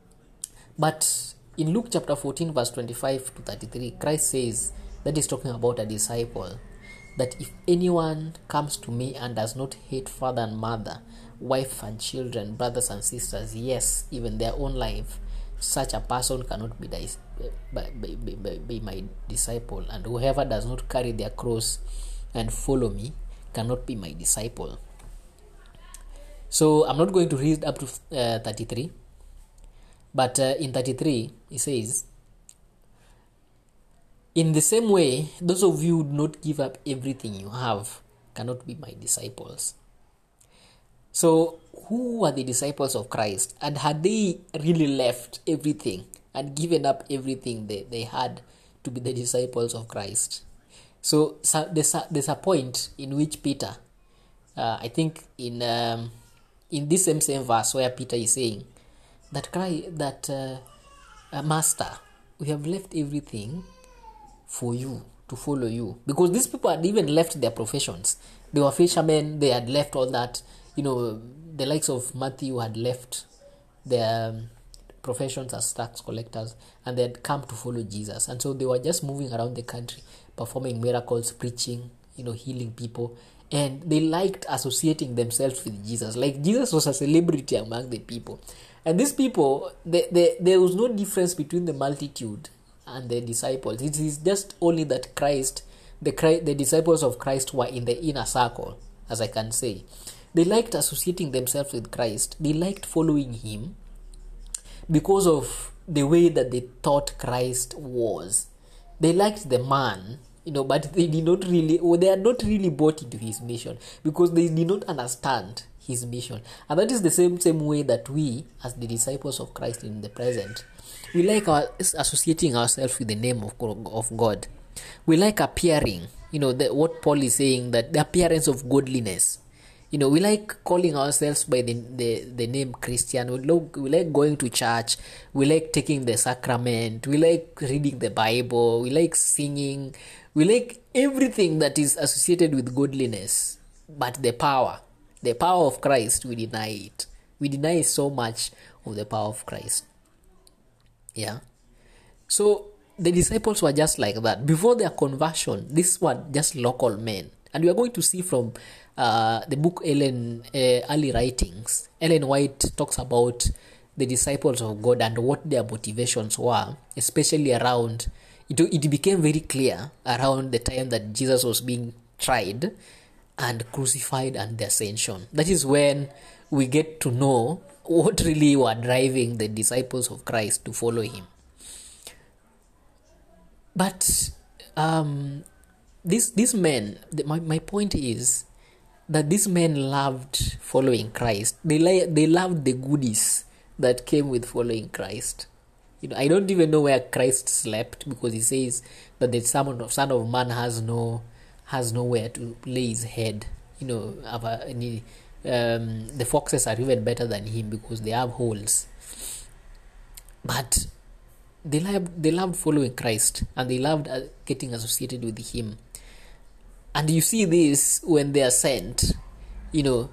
But in Luke chapter fourteen, verse twenty-five to thirty-three, Christ says, that is talking about a disciple, that if anyone comes to me and does not hate father and mother, wife and children, brothers and sisters, yes, even their own life, such a person cannot be, di- be, be, be, be my disciple. And whoever does not carry their cross and follow me cannot be my disciple. So I'm not going to read up to uh, thirty-three, but uh, in thirty-three it says, in the same way, those of you who do not give up everything you have cannot be my disciples. So, who were the disciples of Christ? And had they really left everything and given up everything they, they had to be the disciples of Christ? So, so there's, a, there's a point in which Peter, uh, I think in um, in this same same verse where Peter is saying that Christ, that uh, uh, Master, we have left everything for you, to follow you. Because these people had even left their professions. They were fishermen, they had left all that. You know, the likes of Matthew had left their um, professions as tax collectors, and they had come to follow Jesus. And so they were just moving around the country, performing miracles, preaching, you know, healing people. And they liked associating themselves with Jesus. Like Jesus was a celebrity among the people. And these people, they, they, there was no difference between the multitude and the disciples. It is just only that Christ, the the disciples of Christ were in the inner circle, as I can say. They liked associating themselves with Christ. They liked following him because of the way that they thought Christ was. They liked the man, you know, but they did not really, or they are not really bought into his mission because they did not understand his mission. And that is the same same way that we, as the disciples of Christ in the present, we like our, associating ourselves with the name of of God. We like appearing, you know, the, what Paul is saying, that the appearance of godliness. You know, we like calling ourselves by the the, the name Christian. We, look, we like going to church. We like taking the sacrament. We like reading the Bible. We like singing. We like everything that is associated with godliness. But the power, the power of Christ, we deny it. We deny so much of the power of Christ. Yeah. So the disciples were just like that. Before their conversion, these were just local men. And we are going to see from uh, the book Ellen uh, Early Writings, Ellen White talks about the disciples of God and what their motivations were, especially around, it, it became very clear around the time that Jesus was being tried and crucified and the ascension. That is when we get to know what really were driving the disciples of Christ to follow him. But um, These these men, my, my point is that these men loved following Christ. They li- they loved the goodies that came with following Christ. You know, I don't even know where Christ slept, because he says that the Son of Son of Man has no has nowhere to lay his head. You know, any, um, the foxes are even better than him because they have holes. But they loved they loved following Christ, and they loved getting associated with him. And you see this when they are sent, you know,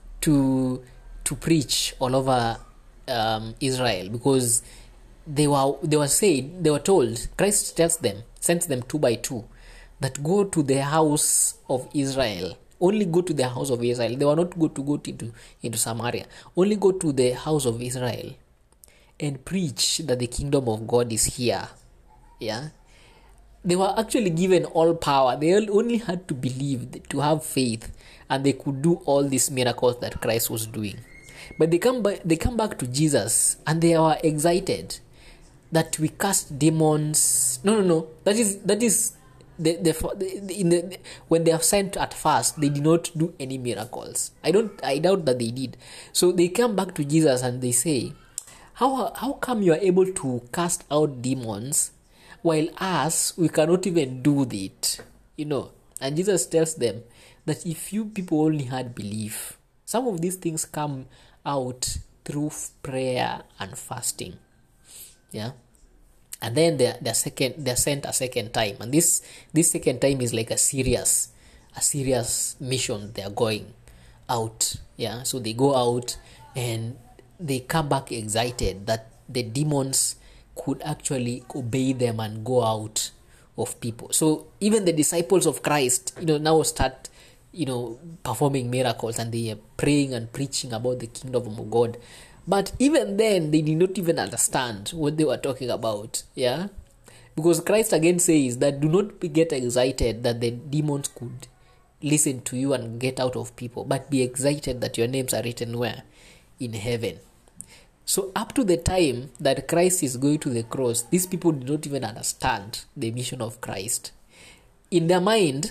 to to preach all over um, Israel, because they were they were said they were told, Christ tells them, sends them two by two, that go to the house of Israel. Only go to the house of Israel. They were not good to go into into Samaria. Only go to the house of Israel and preach that the kingdom of God is here. Yeah. They were actually given all power. They only had to believe, to have faith, and they could do all these miracles that Christ was doing. But they come back, they come back to Jesus, and they are excited that we cast demons. No, no, no. That is that is the the, in the when they are sent at first, they did not do any miracles. I don't. I doubt that they did. So they come back to Jesus and they say, "How how come you are able to cast out demons, while us, we cannot even do it?" You know, and Jesus tells them that if you people only had belief, some of these things come out through prayer and fasting. Yeah. And then they're, they're second they're sent a second time. And this this second time is like a serious, a serious mission they are going out. Yeah. So they go out and they come back excited that the demons could actually obey them and go out of people. So even the disciples of Christ, you know, now start, you know, performing miracles, and they are praying and preaching about the kingdom of God. But even then, they did not even understand what they were talking about. Yeah, because Christ again says that do not get excited that the demons could listen to you and get out of people, but be excited that your names are written where? In heaven. So up to the time that Christ is going to the cross, these people did not even understand the mission of Christ. In their mind,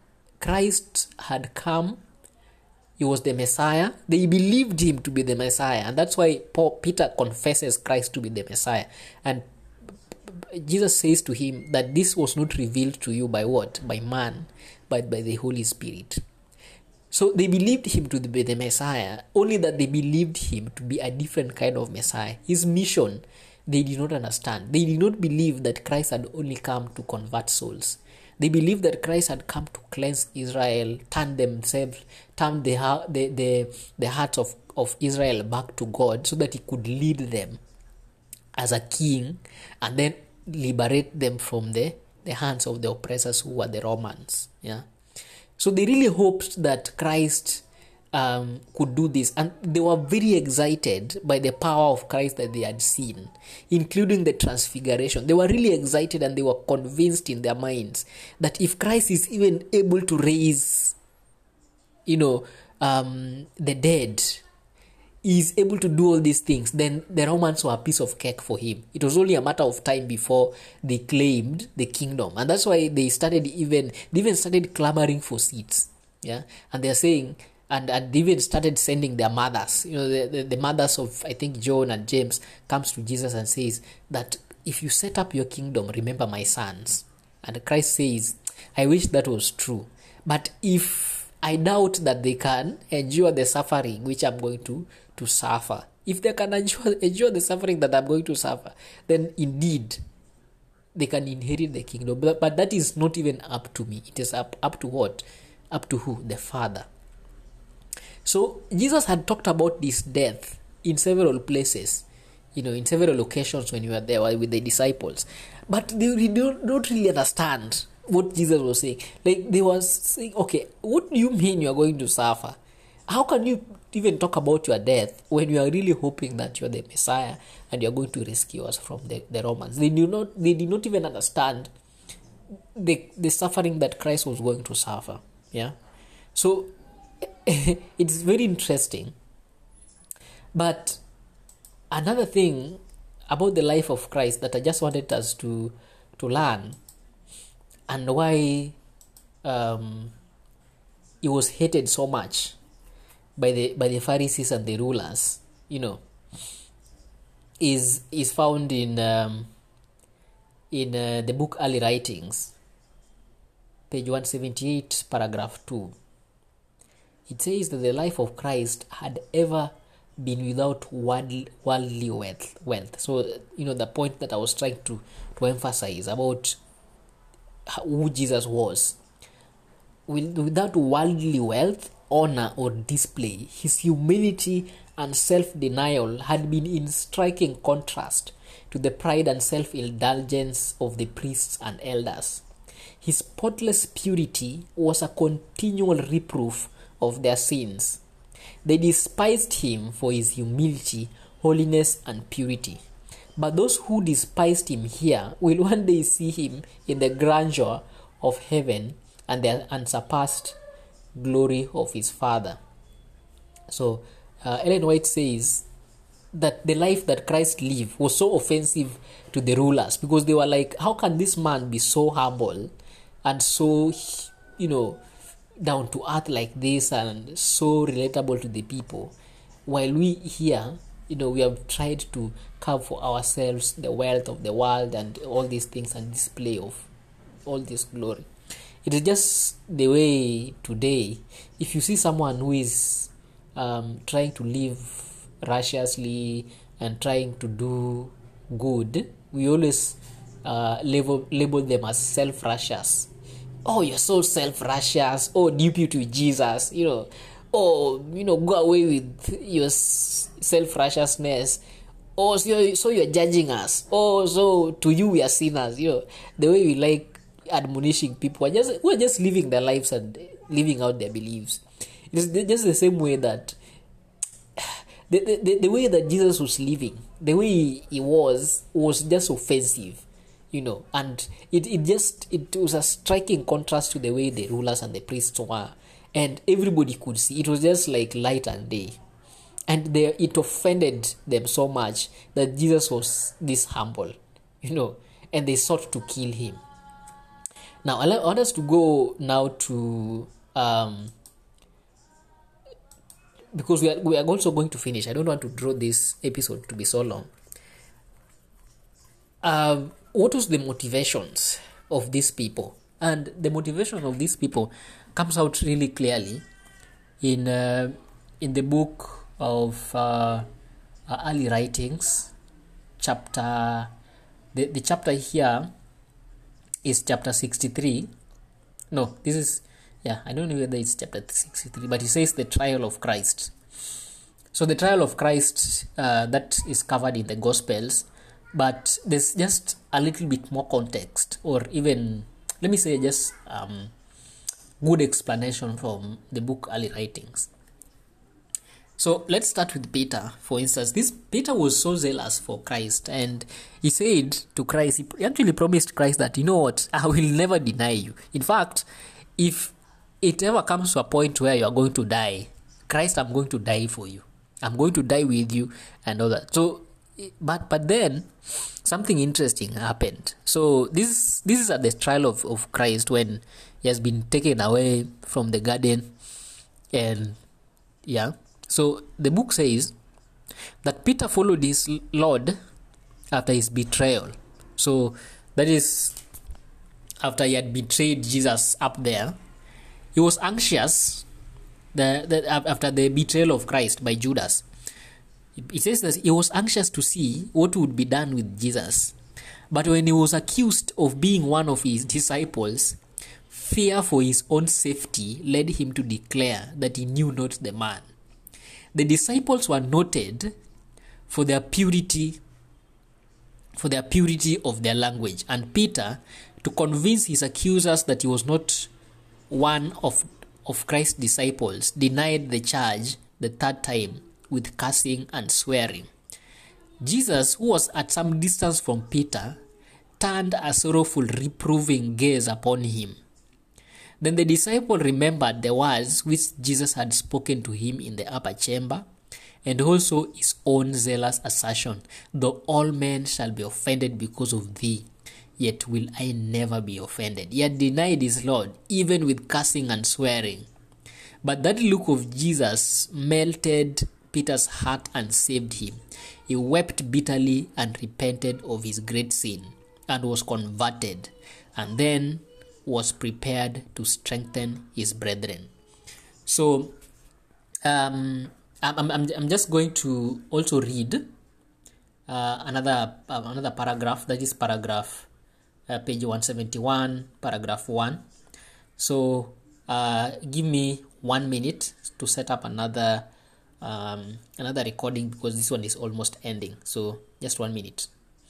Christ had come, he was the Messiah. They believed him to be the Messiah, and that's why Paul, Peter confesses Christ to be the Messiah. And Jesus says to him that this was not revealed to you by what? By man, but by the Holy Spirit. So they believed him to be the Messiah, only that they believed him to be a different kind of Messiah. His mission, they did not understand. They did not believe that Christ had only come to convert souls. They believed that Christ had come to cleanse Israel, turn themselves, turn the the the, the hearts of, of Israel back to God, so that he could lead them as a king and then liberate them from the, the hands of the oppressors who were the Romans. Yeah. So they really hoped that Christ um, could do this, and they were very excited by the power of Christ that they had seen, including the transfiguration. They were really excited, and they were convinced in their minds that if Christ is even able to raise, you know, um, the dead, is able to do all these things, then the Romans were a piece of cake for him. It was only a matter of time before they claimed the kingdom. And that's why they started even, they even started clamoring for seats. Yeah. And they're saying, and, and they even started sending their mothers, you know, the, the, the mothers of, I think, John and James, comes to Jesus and says that if you set up your kingdom, remember my sons. And Christ says, I wish that was true. But if I doubt that they can endure the suffering which I'm going to, to suffer, if they can endure, endure the suffering that I'm going to suffer, then indeed they can inherit the kingdom. But, but that is not even up to me. It is up, up to what? Up to who? The Father. So Jesus had talked about this death in several places, you know, in several occasions when you were there with the disciples. But they don't, don't really understand what Jesus was saying. Like, they were saying, okay, what do you mean you are going to suffer? How can you even talk about your death when you are really hoping that you are the Messiah and you are going to rescue us from the, the Romans? They do not, they did not even understand the, the suffering that Christ was going to suffer. Yeah. So it's very interesting. But another thing about the life of Christ that I just wanted us to to learn, and why um, he was hated so much by the by the Pharisees and the rulers, you know, is is found in um, in uh, the book Early Writings, page one seventy-eight, paragraph two. It says that the life of Christ had ever been without worldly, worldly wealth, wealth. So, you know, the point that I was trying to, to emphasize about who Jesus was. Without worldly wealth, honor, or display, his humility and self-denial had been in striking contrast to the pride and self-indulgence of the priests and elders. His spotless purity was a continual reproof of their sins. They despised him for his humility, holiness, and purity. But those who despised him here will one day see him in the grandeur of heaven and the unsurpassed glory of his Father. So, uh, Ellen White says that the life that Christ lived was so offensive to the rulers, because they were like, how can this man be so humble and so, you know, down to earth like this and so relatable to the people, while we here, you know, we have tried to carve for ourselves the wealth of the world and all these things and display of all this glory. It is just the way today, if you see someone who is um, trying to live righteously and trying to do good, we always uh, label, label them as self-righteous. Oh, you're so self-righteous. Oh, due to Jesus, you know. Oh, you know, go away with your self-righteousness. Oh, so you're, so you're judging us. Oh, so to you we are sinners. You know, the way we like admonishing people, are just we're just living their lives and living out their beliefs. It's just the same way that the the, the way that Jesus was living, the way he, he was, was just offensive. You know, and it, it just, it was a striking contrast to the way the rulers and the priests were. And everybody could see. It was just like light and day. And they, it offended them so much that Jesus was this humble, you know, and they sought to kill him. Now, I want us to go now to, um, because we are, we are also going to finish. I don't want to draw this episode to be so long. Um, What was the motivations of these people? And the motivation of these people comes out really clearly in uh, in the book of uh, uh, Early Writings, chapter. The, the chapter here is chapter sixty-three. No, this is yeah. I don't know whether it's chapter sixty-three, but it says the trial of Christ. So the trial of Christ uh, that is covered in the Gospels. But there's just a little bit more context, or even, let me say, just um, good explanation from the book Early Writings. So let's start with Peter. For instance, this Peter was so zealous for Christ, and he said to Christ, he actually promised Christ that, you know what, I will never deny you. In fact, if it ever comes to a point where you are going to die, Christ, I'm going to die for you. I'm going to die with you and all that. So, but but then something interesting happened. So this this is at the trial of, of Christ, when he has been taken away from the garden. And yeah, so the book says that Peter followed his Lord after his betrayal. So that is after he had betrayed Jesus up there. He was anxious the, the, after the betrayal of Christ by Judas. It says that he was anxious to see what would be done with Jesus. But when he was accused of being one of his disciples, fear for his own safety led him to declare that he knew not the man. The disciples were noted for their purity, for their purity of their language, and Peter, to convince his accusers that he was not one of, of Christ's disciples, denied the charge the third time with cursing and swearing. Jesus, who was at some distance from Peter, turned a sorrowful, reproving gaze upon him. Then the disciple remembered the words which Jesus had spoken to him in the upper chamber, and also his own zealous assertion, though all men shall be offended because of thee, yet will I never be offended. He had denied his Lord, even with cursing and swearing. But that look of Jesus melted Peter's heart and saved him. He wept bitterly and repented of his great sin, and was converted, and then was prepared to strengthen his brethren. So, um, I'm, I'm, I'm just going to also read uh, another uh, another paragraph. That is paragraph uh, page one seventy-one, paragraph one. So, uh, give me one minute to set up another um, another recording, because this one is almost ending. So, just one minute.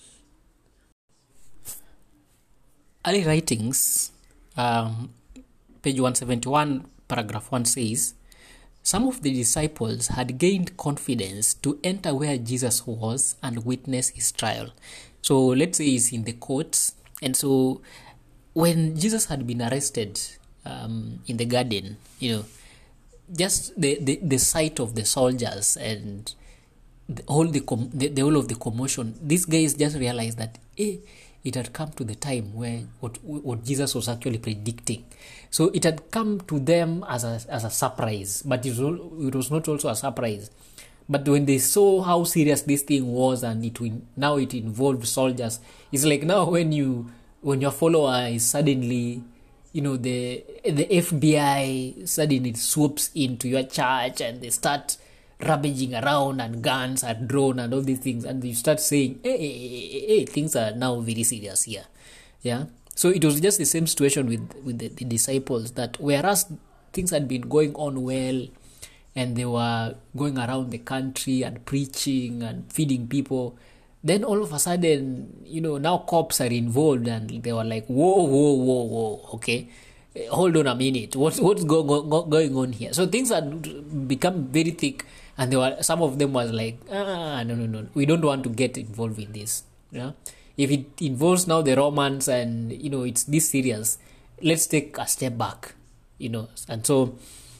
Early writings, um, page one seventy-one, paragraph one says, some of the disciples had gained confidence to enter where Jesus was and witness his trial. So let's say he's in the courts, and so when Jesus had been arrested um, in the garden, you know, just the, the, the sight of the soldiers and the, all the, com- the the whole of the commotion, these guys just realized that eh, it had come to the time where what what Jesus was actually predicting. So it had come to them as a as a surprise, but it was, it was not also a surprise. But when they saw how serious this thing was, and it now it involved soldiers, it's like now when you when your follower is suddenly, you know, the the F B I suddenly swoops into your church and they start rummaging around, and guns are drawn and all these things, and you start saying, hey, hey, hey, hey, things are now very serious here. Yeah. So it was just the same situation with, with the, the disciples, that whereas things had been going on well, and they were going around the country and preaching and feeding people, then all of a sudden, you know, now cops are involved, and they were like, whoa, whoa, whoa, whoa, okay, hold on a minute, what's what's go, go, go, going on here? So things had become very thick, and they were, some of them was like, ah, no, no, no, we don't want to get involved in this. Yeah, if it involves now the Romans, and you know it's this serious, let's take a step back, you know. And so,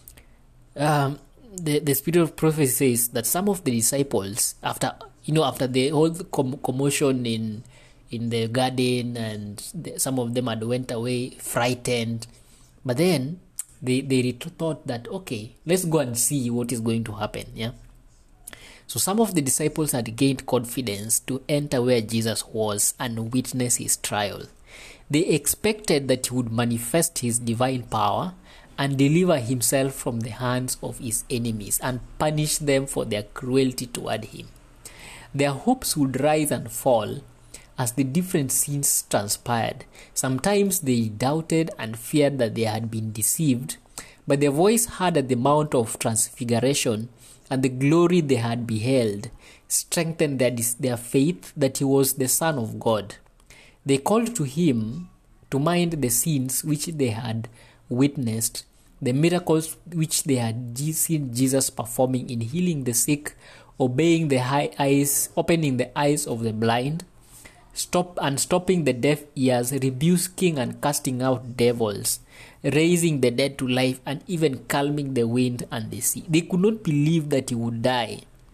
um, the the spirit of prophecy says that some of the disciples, after you know after the whole com- commotion in in the garden, and the, some of them had went away frightened, but then they they thought that, okay, let's go and see what is going to happen. Yeah. So some of the disciples had gained confidence to enter where Jesus was and witness his trial. They expected that he would manifest his divine power and deliver himself from the hands of his enemies and punish them for their cruelty toward him. Their hopes would rise and fall as the different scenes transpired. Sometimes they doubted and feared that they had been deceived, but their voice heard at the Mount of Transfiguration and the glory they had beheld strengthened their, their faith that he was the Son of God. They called to him to mind the scenes which they had witnessed, the miracles which they had seen Jesus performing in healing the sick, obeying the high eyes, opening the eyes of the blind, stop and stopping the deaf ears, rebuking and casting out devils, raising the dead to life, and even calming the wind and the sea. They could not believe that he would die,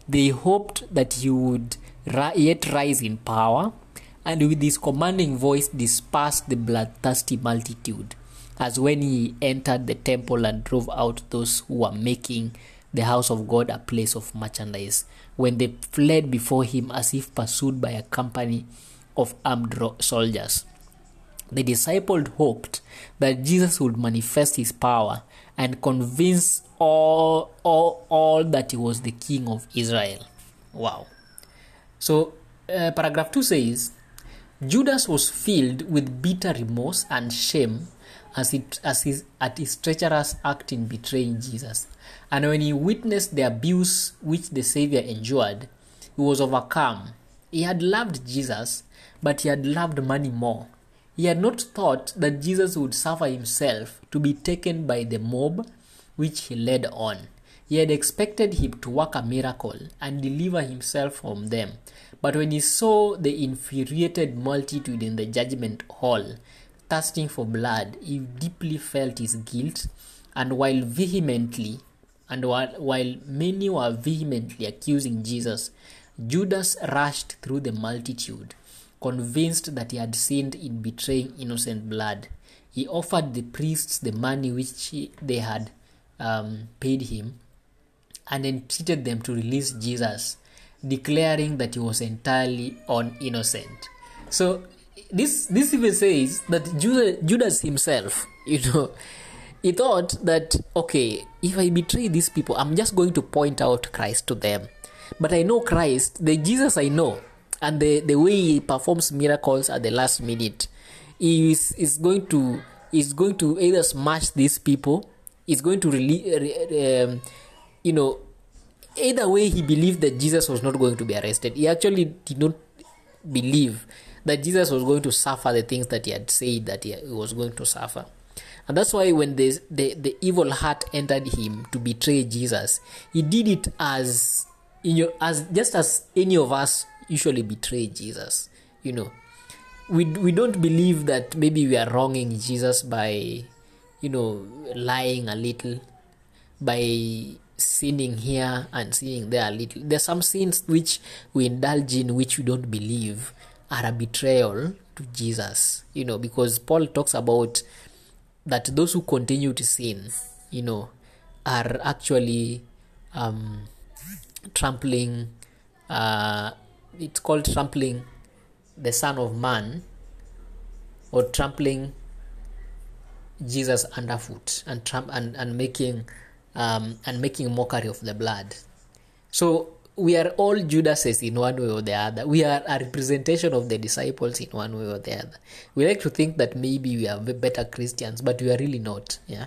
They hoped that he would ri- yet rise in power, and with his commanding voice disperse the bloodthirsty multitude, as when he entered the temple and drove out those who were making the house of God a place of merchandise, when they fled before him as if pursued by a company of armed soldiers. The disciples hoped that Jesus would manifest his power and convince all, all, all that he was the king of Israel. Wow. So, uh, paragraph two says, Judas was filled with bitter remorse and shame as, it, as his, at his treacherous act in betraying Jesus. And when he witnessed the abuse which the Savior endured, he was overcome. He had loved Jesus, but he had loved money more. He had not thought that Jesus would suffer himself to be taken by the mob which he led on. He had expected him to work a miracle and deliver himself from them. But when he saw the infuriated multitude in the judgment hall, thirsting for blood, he deeply felt his guilt, and while vehemently, and while, while many were vehemently accusing Jesus, Judas rushed through the multitude, convinced that he had sinned in betraying innocent blood. He offered the priests the money which he, they had um, paid him, and entreated them to release Jesus, declaring that he was entirely innocent. So this this even says that Judas, Judas himself, you know, he thought that, okay, if I betray these people, I'm just going to point out Christ to them. But I know Christ, the Jesus I know, and the, the way he performs miracles at the last minute, he is, is going to is going to either smash these people, is going to really, um, you know, either way he believed that Jesus was not going to be arrested. He actually did not believe that Jesus was going to suffer the things that he had said that he was going to suffer. And that's why when the, the, the evil heart entered him to betray Jesus, he did it as, you know, as just as any of us usually betray Jesus. You know, we we don't believe that maybe we are wronging Jesus by, you know, lying a little, by sinning here and sinning there a little. There's some sins which we indulge in which we don't believe are a betrayal to Jesus, you know, because Paul talks about that those who continue to sin, you know, are actually um, trampling, uh, it's called trampling the Son of Man, or trampling Jesus underfoot, and tramp and, and making um, and making mockery of the blood. So we are all Judases in one way or the other. We are a representation of the disciples in one way or the other. We like to think that maybe we are better Christians, but we are really not. Yeah.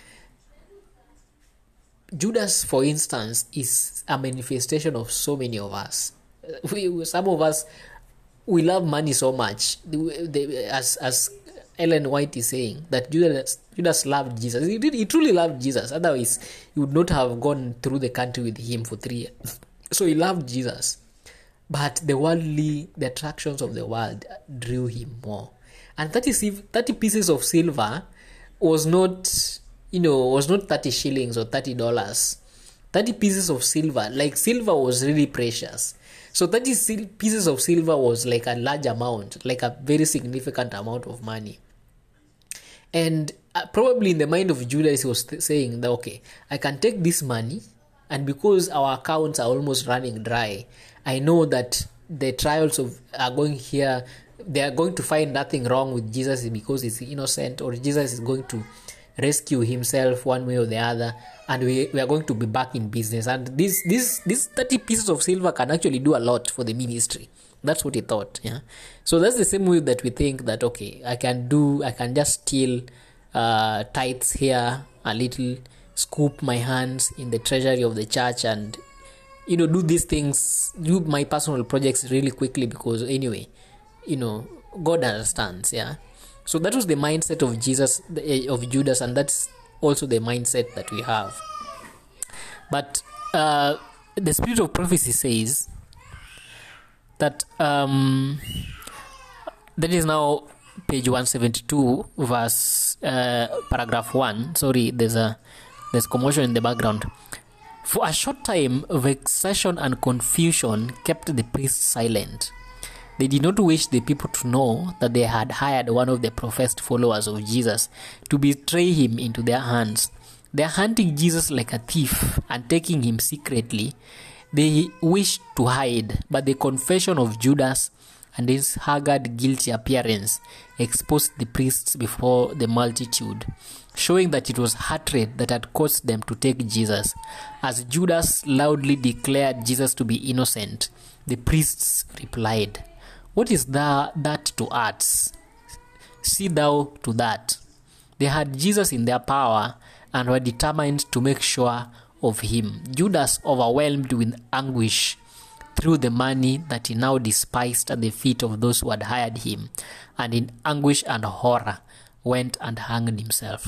Judas, for instance, is a manifestation of so many of us. We, some of us, we love money so much. The, the, as as Ellen White is saying, that Judas Judas loved Jesus. He did. He truly loved Jesus. Otherwise, he would not have gone through the country with him for three years. So he loved Jesus, but the worldly, the attractions of the world drew him more. And thirty, thirty pieces of silver was not, you know, was not thirty shillings or thirty dollars. thirty pieces of silver, like silver was really precious. So thirty pieces of silver was like a large amount, like a very significant amount of money. And uh, probably in the mind of Judas, he was th- saying that, okay, I can take this money, and because our accounts are almost running dry, I know that the trials of are going here, they are going to find nothing wrong with Jesus because he's innocent, or Jesus is going to rescue himself one way or the other, and we, we are going to be back in business. And this this these thirty pieces of silver can actually do a lot for the ministry. That's what he thought. Yeah. So that's the same way that we think that, okay, I can do, I can just steal uh, tithes here a little, scoop my hands in the treasury of the church, and, you know, do these things, do my personal projects really quickly, because anyway, you know, God understands. Yeah. So that was the mindset of Jesus, of Judas, and that's also the mindset that we have. But uh, the spirit of prophecy says that um, that is now page one seventy-two, verse uh, paragraph one. Sorry, there's a there's commotion in the background. For a short time, vexation and confusion kept the priests silent. They did not wish the people to know that they had hired one of the professed followers of Jesus to betray him into their hands. They are hunting Jesus like a thief and taking him secretly. They wished to hide, but the confession of Judas and his haggard, guilty appearance exposed the priests before the multitude, showing that it was hatred that had caused them to take Jesus. As Judas loudly declared Jesus to be innocent, the priests replied, "What is that, that to us? See thou to that." They had Jesus in their power and were determined to make sure of him. Judas, overwhelmed with anguish, threw the money that he now despised at the feet of those who had hired him, and in anguish and horror went and hanged himself.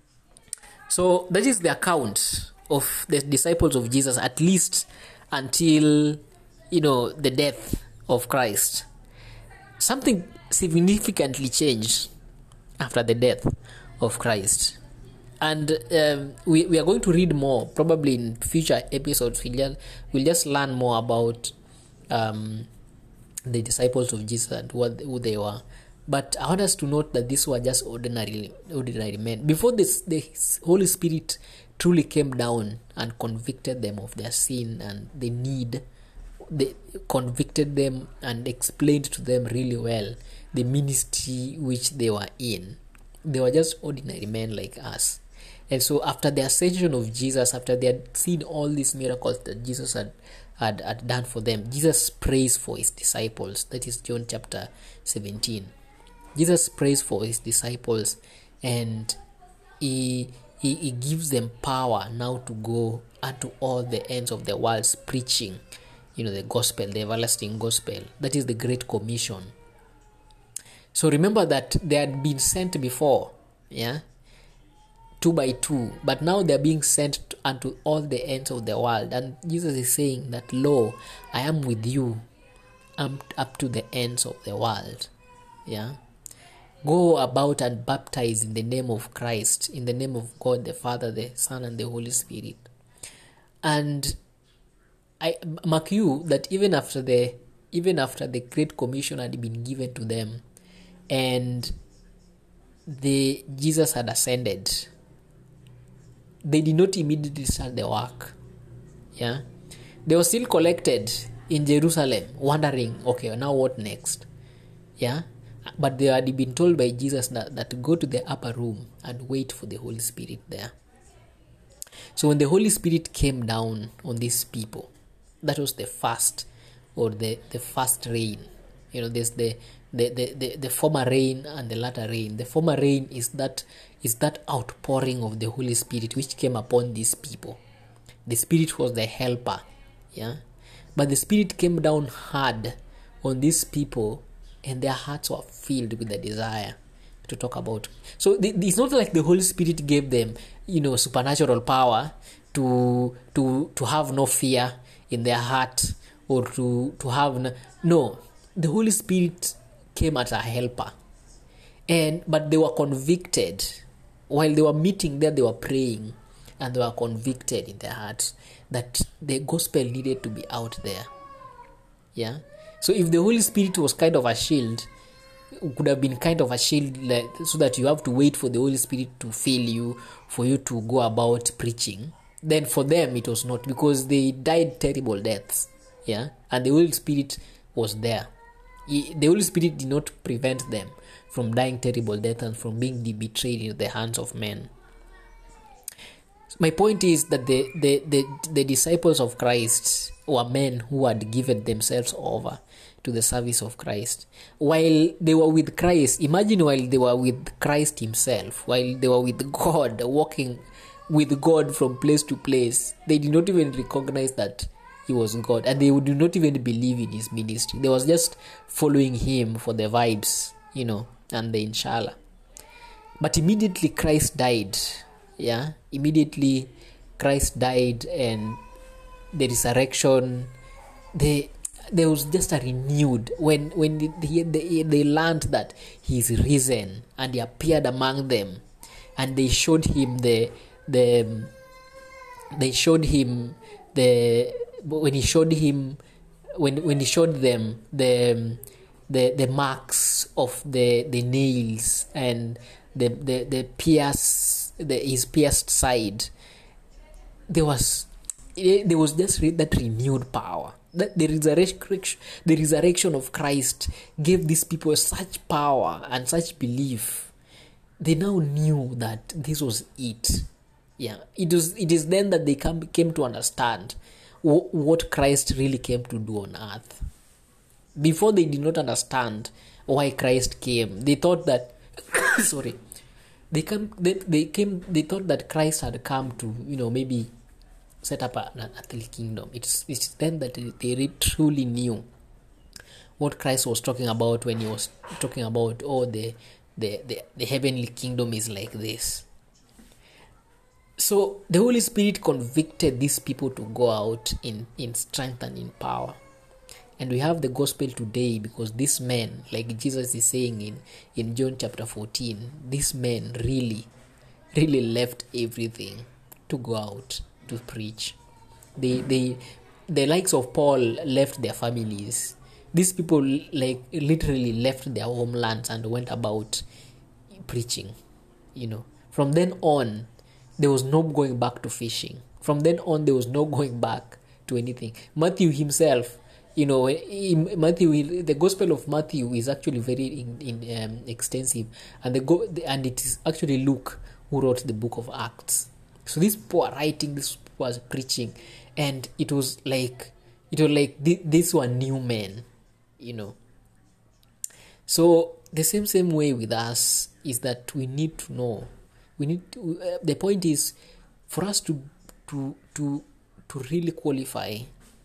So that is the account of the disciples of Jesus, at least until, you know, the death of Christ. Something significantly changed after the death of Christ. And um, we, we are going to read more, probably in future episodes. We'll just, we'll just learn more about um, the disciples of Jesus and what, who they were. But I want us to note that these were just ordinary, ordinary men. Before this, the Holy Spirit truly came down and convicted them of their sin and the need. They convicted them and explained to them really well the ministry which they were in. They were just ordinary men like us. And so after the ascension of Jesus, after they had seen all these miracles that Jesus had, had, had done for them, Jesus prays for his disciples. That is John chapter seventeen. Jesus prays for his disciples, and he, he, he gives them power now to go unto all the ends of the world, preaching, you know, the gospel, the everlasting gospel. That is the Great Commission. So remember that they had been sent before, yeah, two by two, but now they are being sent unto all the ends of the world. And Jesus is saying that, lo, I am with you um, up to the ends of the world. Yeah. Go about and baptize in the name of Christ, in the name of God the Father, the Son, and the Holy Spirit. And I mark you that even after the even after the Great Commission had been given to them, and the Jesus had ascended, they did not immediately start the work. Yeah, they were still collected in Jerusalem, wondering, okay, now what next? Yeah, but they had been told by Jesus that, that to go to the upper room and wait for the Holy Spirit there. So when the Holy Spirit came down on these people, that was the first, or the, the first rain. You know, there's the the, the, the the former rain and the latter rain. The former rain is that is that outpouring of the Holy Spirit which came upon these people. The Spirit was the helper, yeah. But the Spirit came down hard on these people, and their hearts were filled with the desire to talk about. So the, it's not like the Holy Spirit gave them, you know, supernatural power to to to have no fear in their heart, or to to have no, no. The Holy Spirit came as a helper, and but they were convicted while they were meeting there. They were praying, and they were convicted in their hearts that the gospel needed to be out there. Yeah. So if the Holy Spirit was kind of a shield, it could have been kind of a shield, like, so that you have to wait for the Holy Spirit to fill you, for you to go about preaching. Then for them it was not, because they died terrible deaths. Yeah. And the Holy Spirit was there. He, the Holy Spirit did not prevent them from dying terrible death and from being betrayed in the hands of men. My point is that the, the, the, the disciples of Christ were men who had given themselves over to the service of Christ. While they were with Christ, imagine while they were with Christ himself, while they were with God, walking with God from place to place, they did not even recognize that he was God, and they would not even believe in his ministry. They was just following him for the vibes, you know, and the inshallah. But immediately Christ died. Yeah, immediately Christ died, and the resurrection, they there was just a renewed, when when they, they, they learned that he is risen, and he appeared among them, and they showed him the the they showed him the when he showed him when when he showed them the the the marks of the the nails and the the the pierce the his pierced side, there was there was just that renewed power. That the resurrection the resurrection of Christ gave these people such power and such belief. They now knew that this was it. Yeah, it was. It is then that they come, came to understand w- what Christ really came to do on earth. Before, they did not understand why Christ came. They thought that, sorry, they come. They, they came. They thought that Christ had come to, you know, maybe set up an earthly kingdom. It's it's then that they, they really truly knew what Christ was talking about when he was talking about, oh, the the the, the heavenly kingdom is like this. So the Holy Spirit convicted these people to go out in, in strength and in power. And we have the gospel today because these men, like Jesus is saying in, in John chapter fourteen, these men really, really left everything to go out to preach. They, they, the likes of Paul left their families. These people like literally left their homelands and went about preaching, you know. From then on, there was no going back to fishing. From then on, there was no going back to anything. Matthew himself, you know, in Matthew, the Gospel of Matthew is actually very in, in, um, extensive, and the go and it is actually Luke who wrote the book of Acts. So these people are writing, this was preaching, and it was like it was like these were new men, you know. So the same same way with us is that we need to know. We need to, uh, the point is for us to to to to really qualify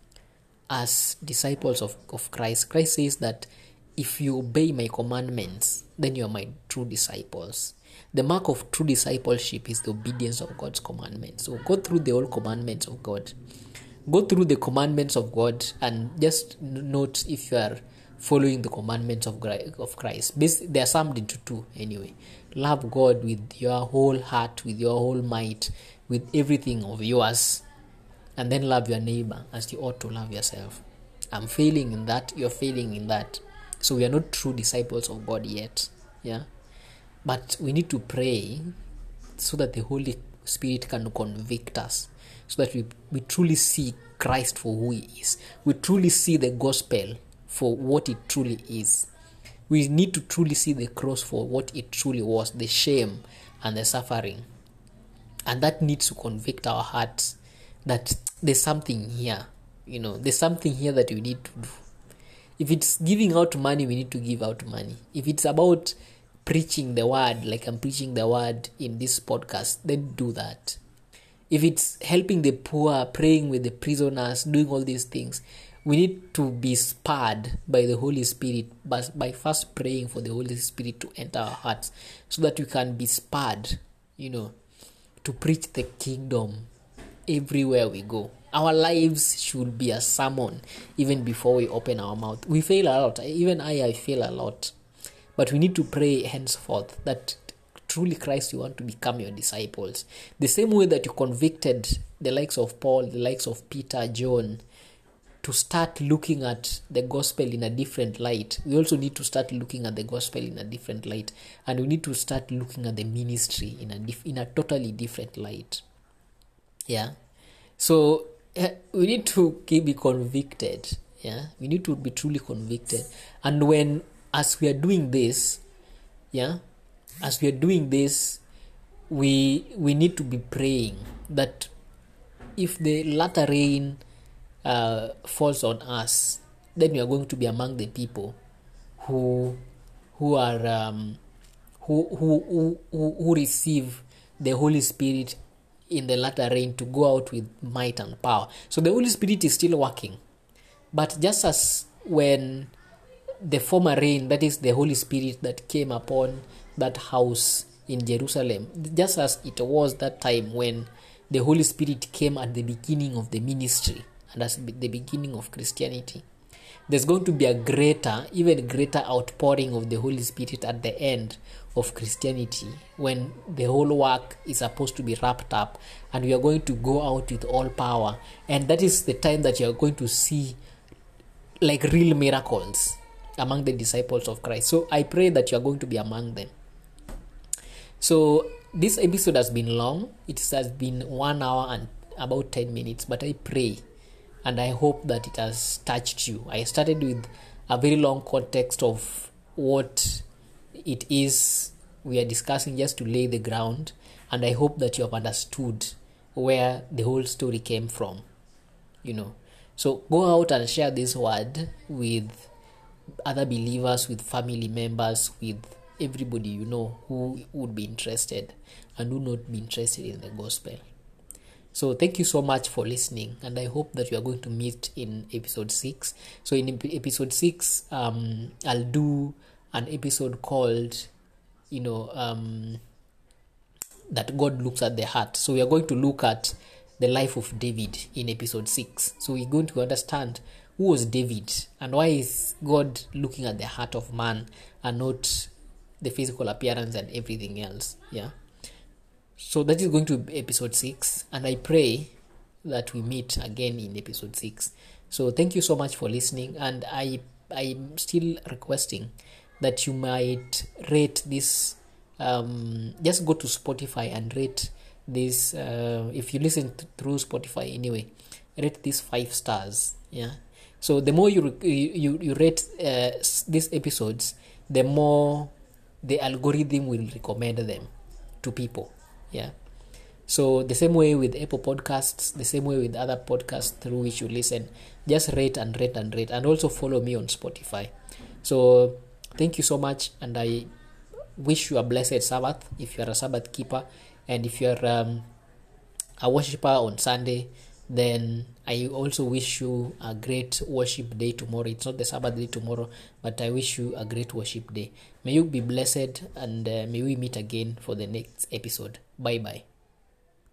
as disciples of, of Christ. Christ says that if you obey my commandments, then you are my true disciples. The mark of true discipleship is the obedience of God's commandments. So go through the whole commandments of God. Go through the commandments of God and just note if you are following the commandments of of Christ. They are summed into two anyway. Love God with your whole heart, with your whole might, with everything of yours, and then love your neighbor as you ought to love yourself. I'm failing in that, you're failing in that. So we are not true disciples of God yet. Yeah. But we need to pray so that the Holy Spirit can convict us, so that we, we truly see Christ for who he is. We truly see the gospel for what it truly is. We need to truly see the cross for what it truly was, the shame and the suffering. And that needs to convict our hearts that there's something here, you know, there's something here that we need to do. If it's giving out money, we need to give out money. If it's about preaching the word, like I'm preaching the word in this podcast, then do that. If it's helping the poor, praying with the prisoners, doing all these things, we need to be spurred by the Holy Spirit, but by first praying for the Holy Spirit to enter our hearts, so that we can be spurred, you know, to preach the kingdom everywhere we go. Our lives should be a sermon even before we open our mouth. We fail a lot. Even I, I fail a lot. But we need to pray henceforth that truly Christ, you want to become your disciples. The same way that you convicted the likes of Paul, the likes of Peter, John, to start looking at the gospel in a different light. We also need to start looking at the gospel in a different light. And we need to start looking at the ministry in a dif- in a totally different light. Yeah. So uh, we need to be convicted. Yeah. We need to be truly convicted. And when, as we are doing this, yeah, as we are doing this, we we need to be praying that if the latter rain uh, falls on us, then we are going to be among the people who who are um, who, who who who receive the Holy Spirit in the latter rain to go out with might and power. So the Holy Spirit is still working, but just as when the former rain, that is the Holy Spirit that came upon that house in Jerusalem, just as it was that time when the Holy Spirit came at the beginning of the ministry and at the beginning of Christianity. there's going to be a greater, even greater outpouring of the Holy Spirit at the end of Christianity, when the whole work is supposed to be wrapped up and we are going to go out with all power. And that is the time that you are going to see like real miracles among the disciples of Christ. So I pray that you are going to be among them. So this episode has been long. It has been one hour and about ten minutes, but I pray and I hope that it has touched you. I started with a very long context of what it is we are discussing, just to lay the ground, and I hope that you have understood where the whole story came from, you know. So go out and share this word with other believers, with family members, with everybody you know who would be interested and who not be interested in the gospel. So thank you so much for listening, and I hope that you are going to meet in episode six. So in episode six, um, I'll do an episode called, you know, um, that God looks at the heart. So we are going to look at the life of David in episode six. So we're going to understand who was David and why is God looking at the heart of man and not the physical appearance and everything else. Yeah. So that is going to be episode six, and I pray that we meet again in episode six. So thank you so much for listening, and I I'm still requesting that you might rate this. Um, just go to Spotify and rate this. Uh, if you listen th- through Spotify anyway, rate this five stars. Yeah. So the more you you you rate uh, these episodes, the more the algorithm will recommend them to people. Yeah. So the same way with Apple Podcasts, the same way with other podcasts through which you listen, just rate and rate and rate, and also follow me on Spotify. So thank you so much, and I wish you a blessed Sabbath if you are a Sabbath keeper, and if you are um, a worshiper on Sunday, then I also wish you a great worship day tomorrow. It's not the Sabbath day tomorrow, but I wish you a great worship day. May you be blessed, and uh, may we meet again for the next episode. Bye bye.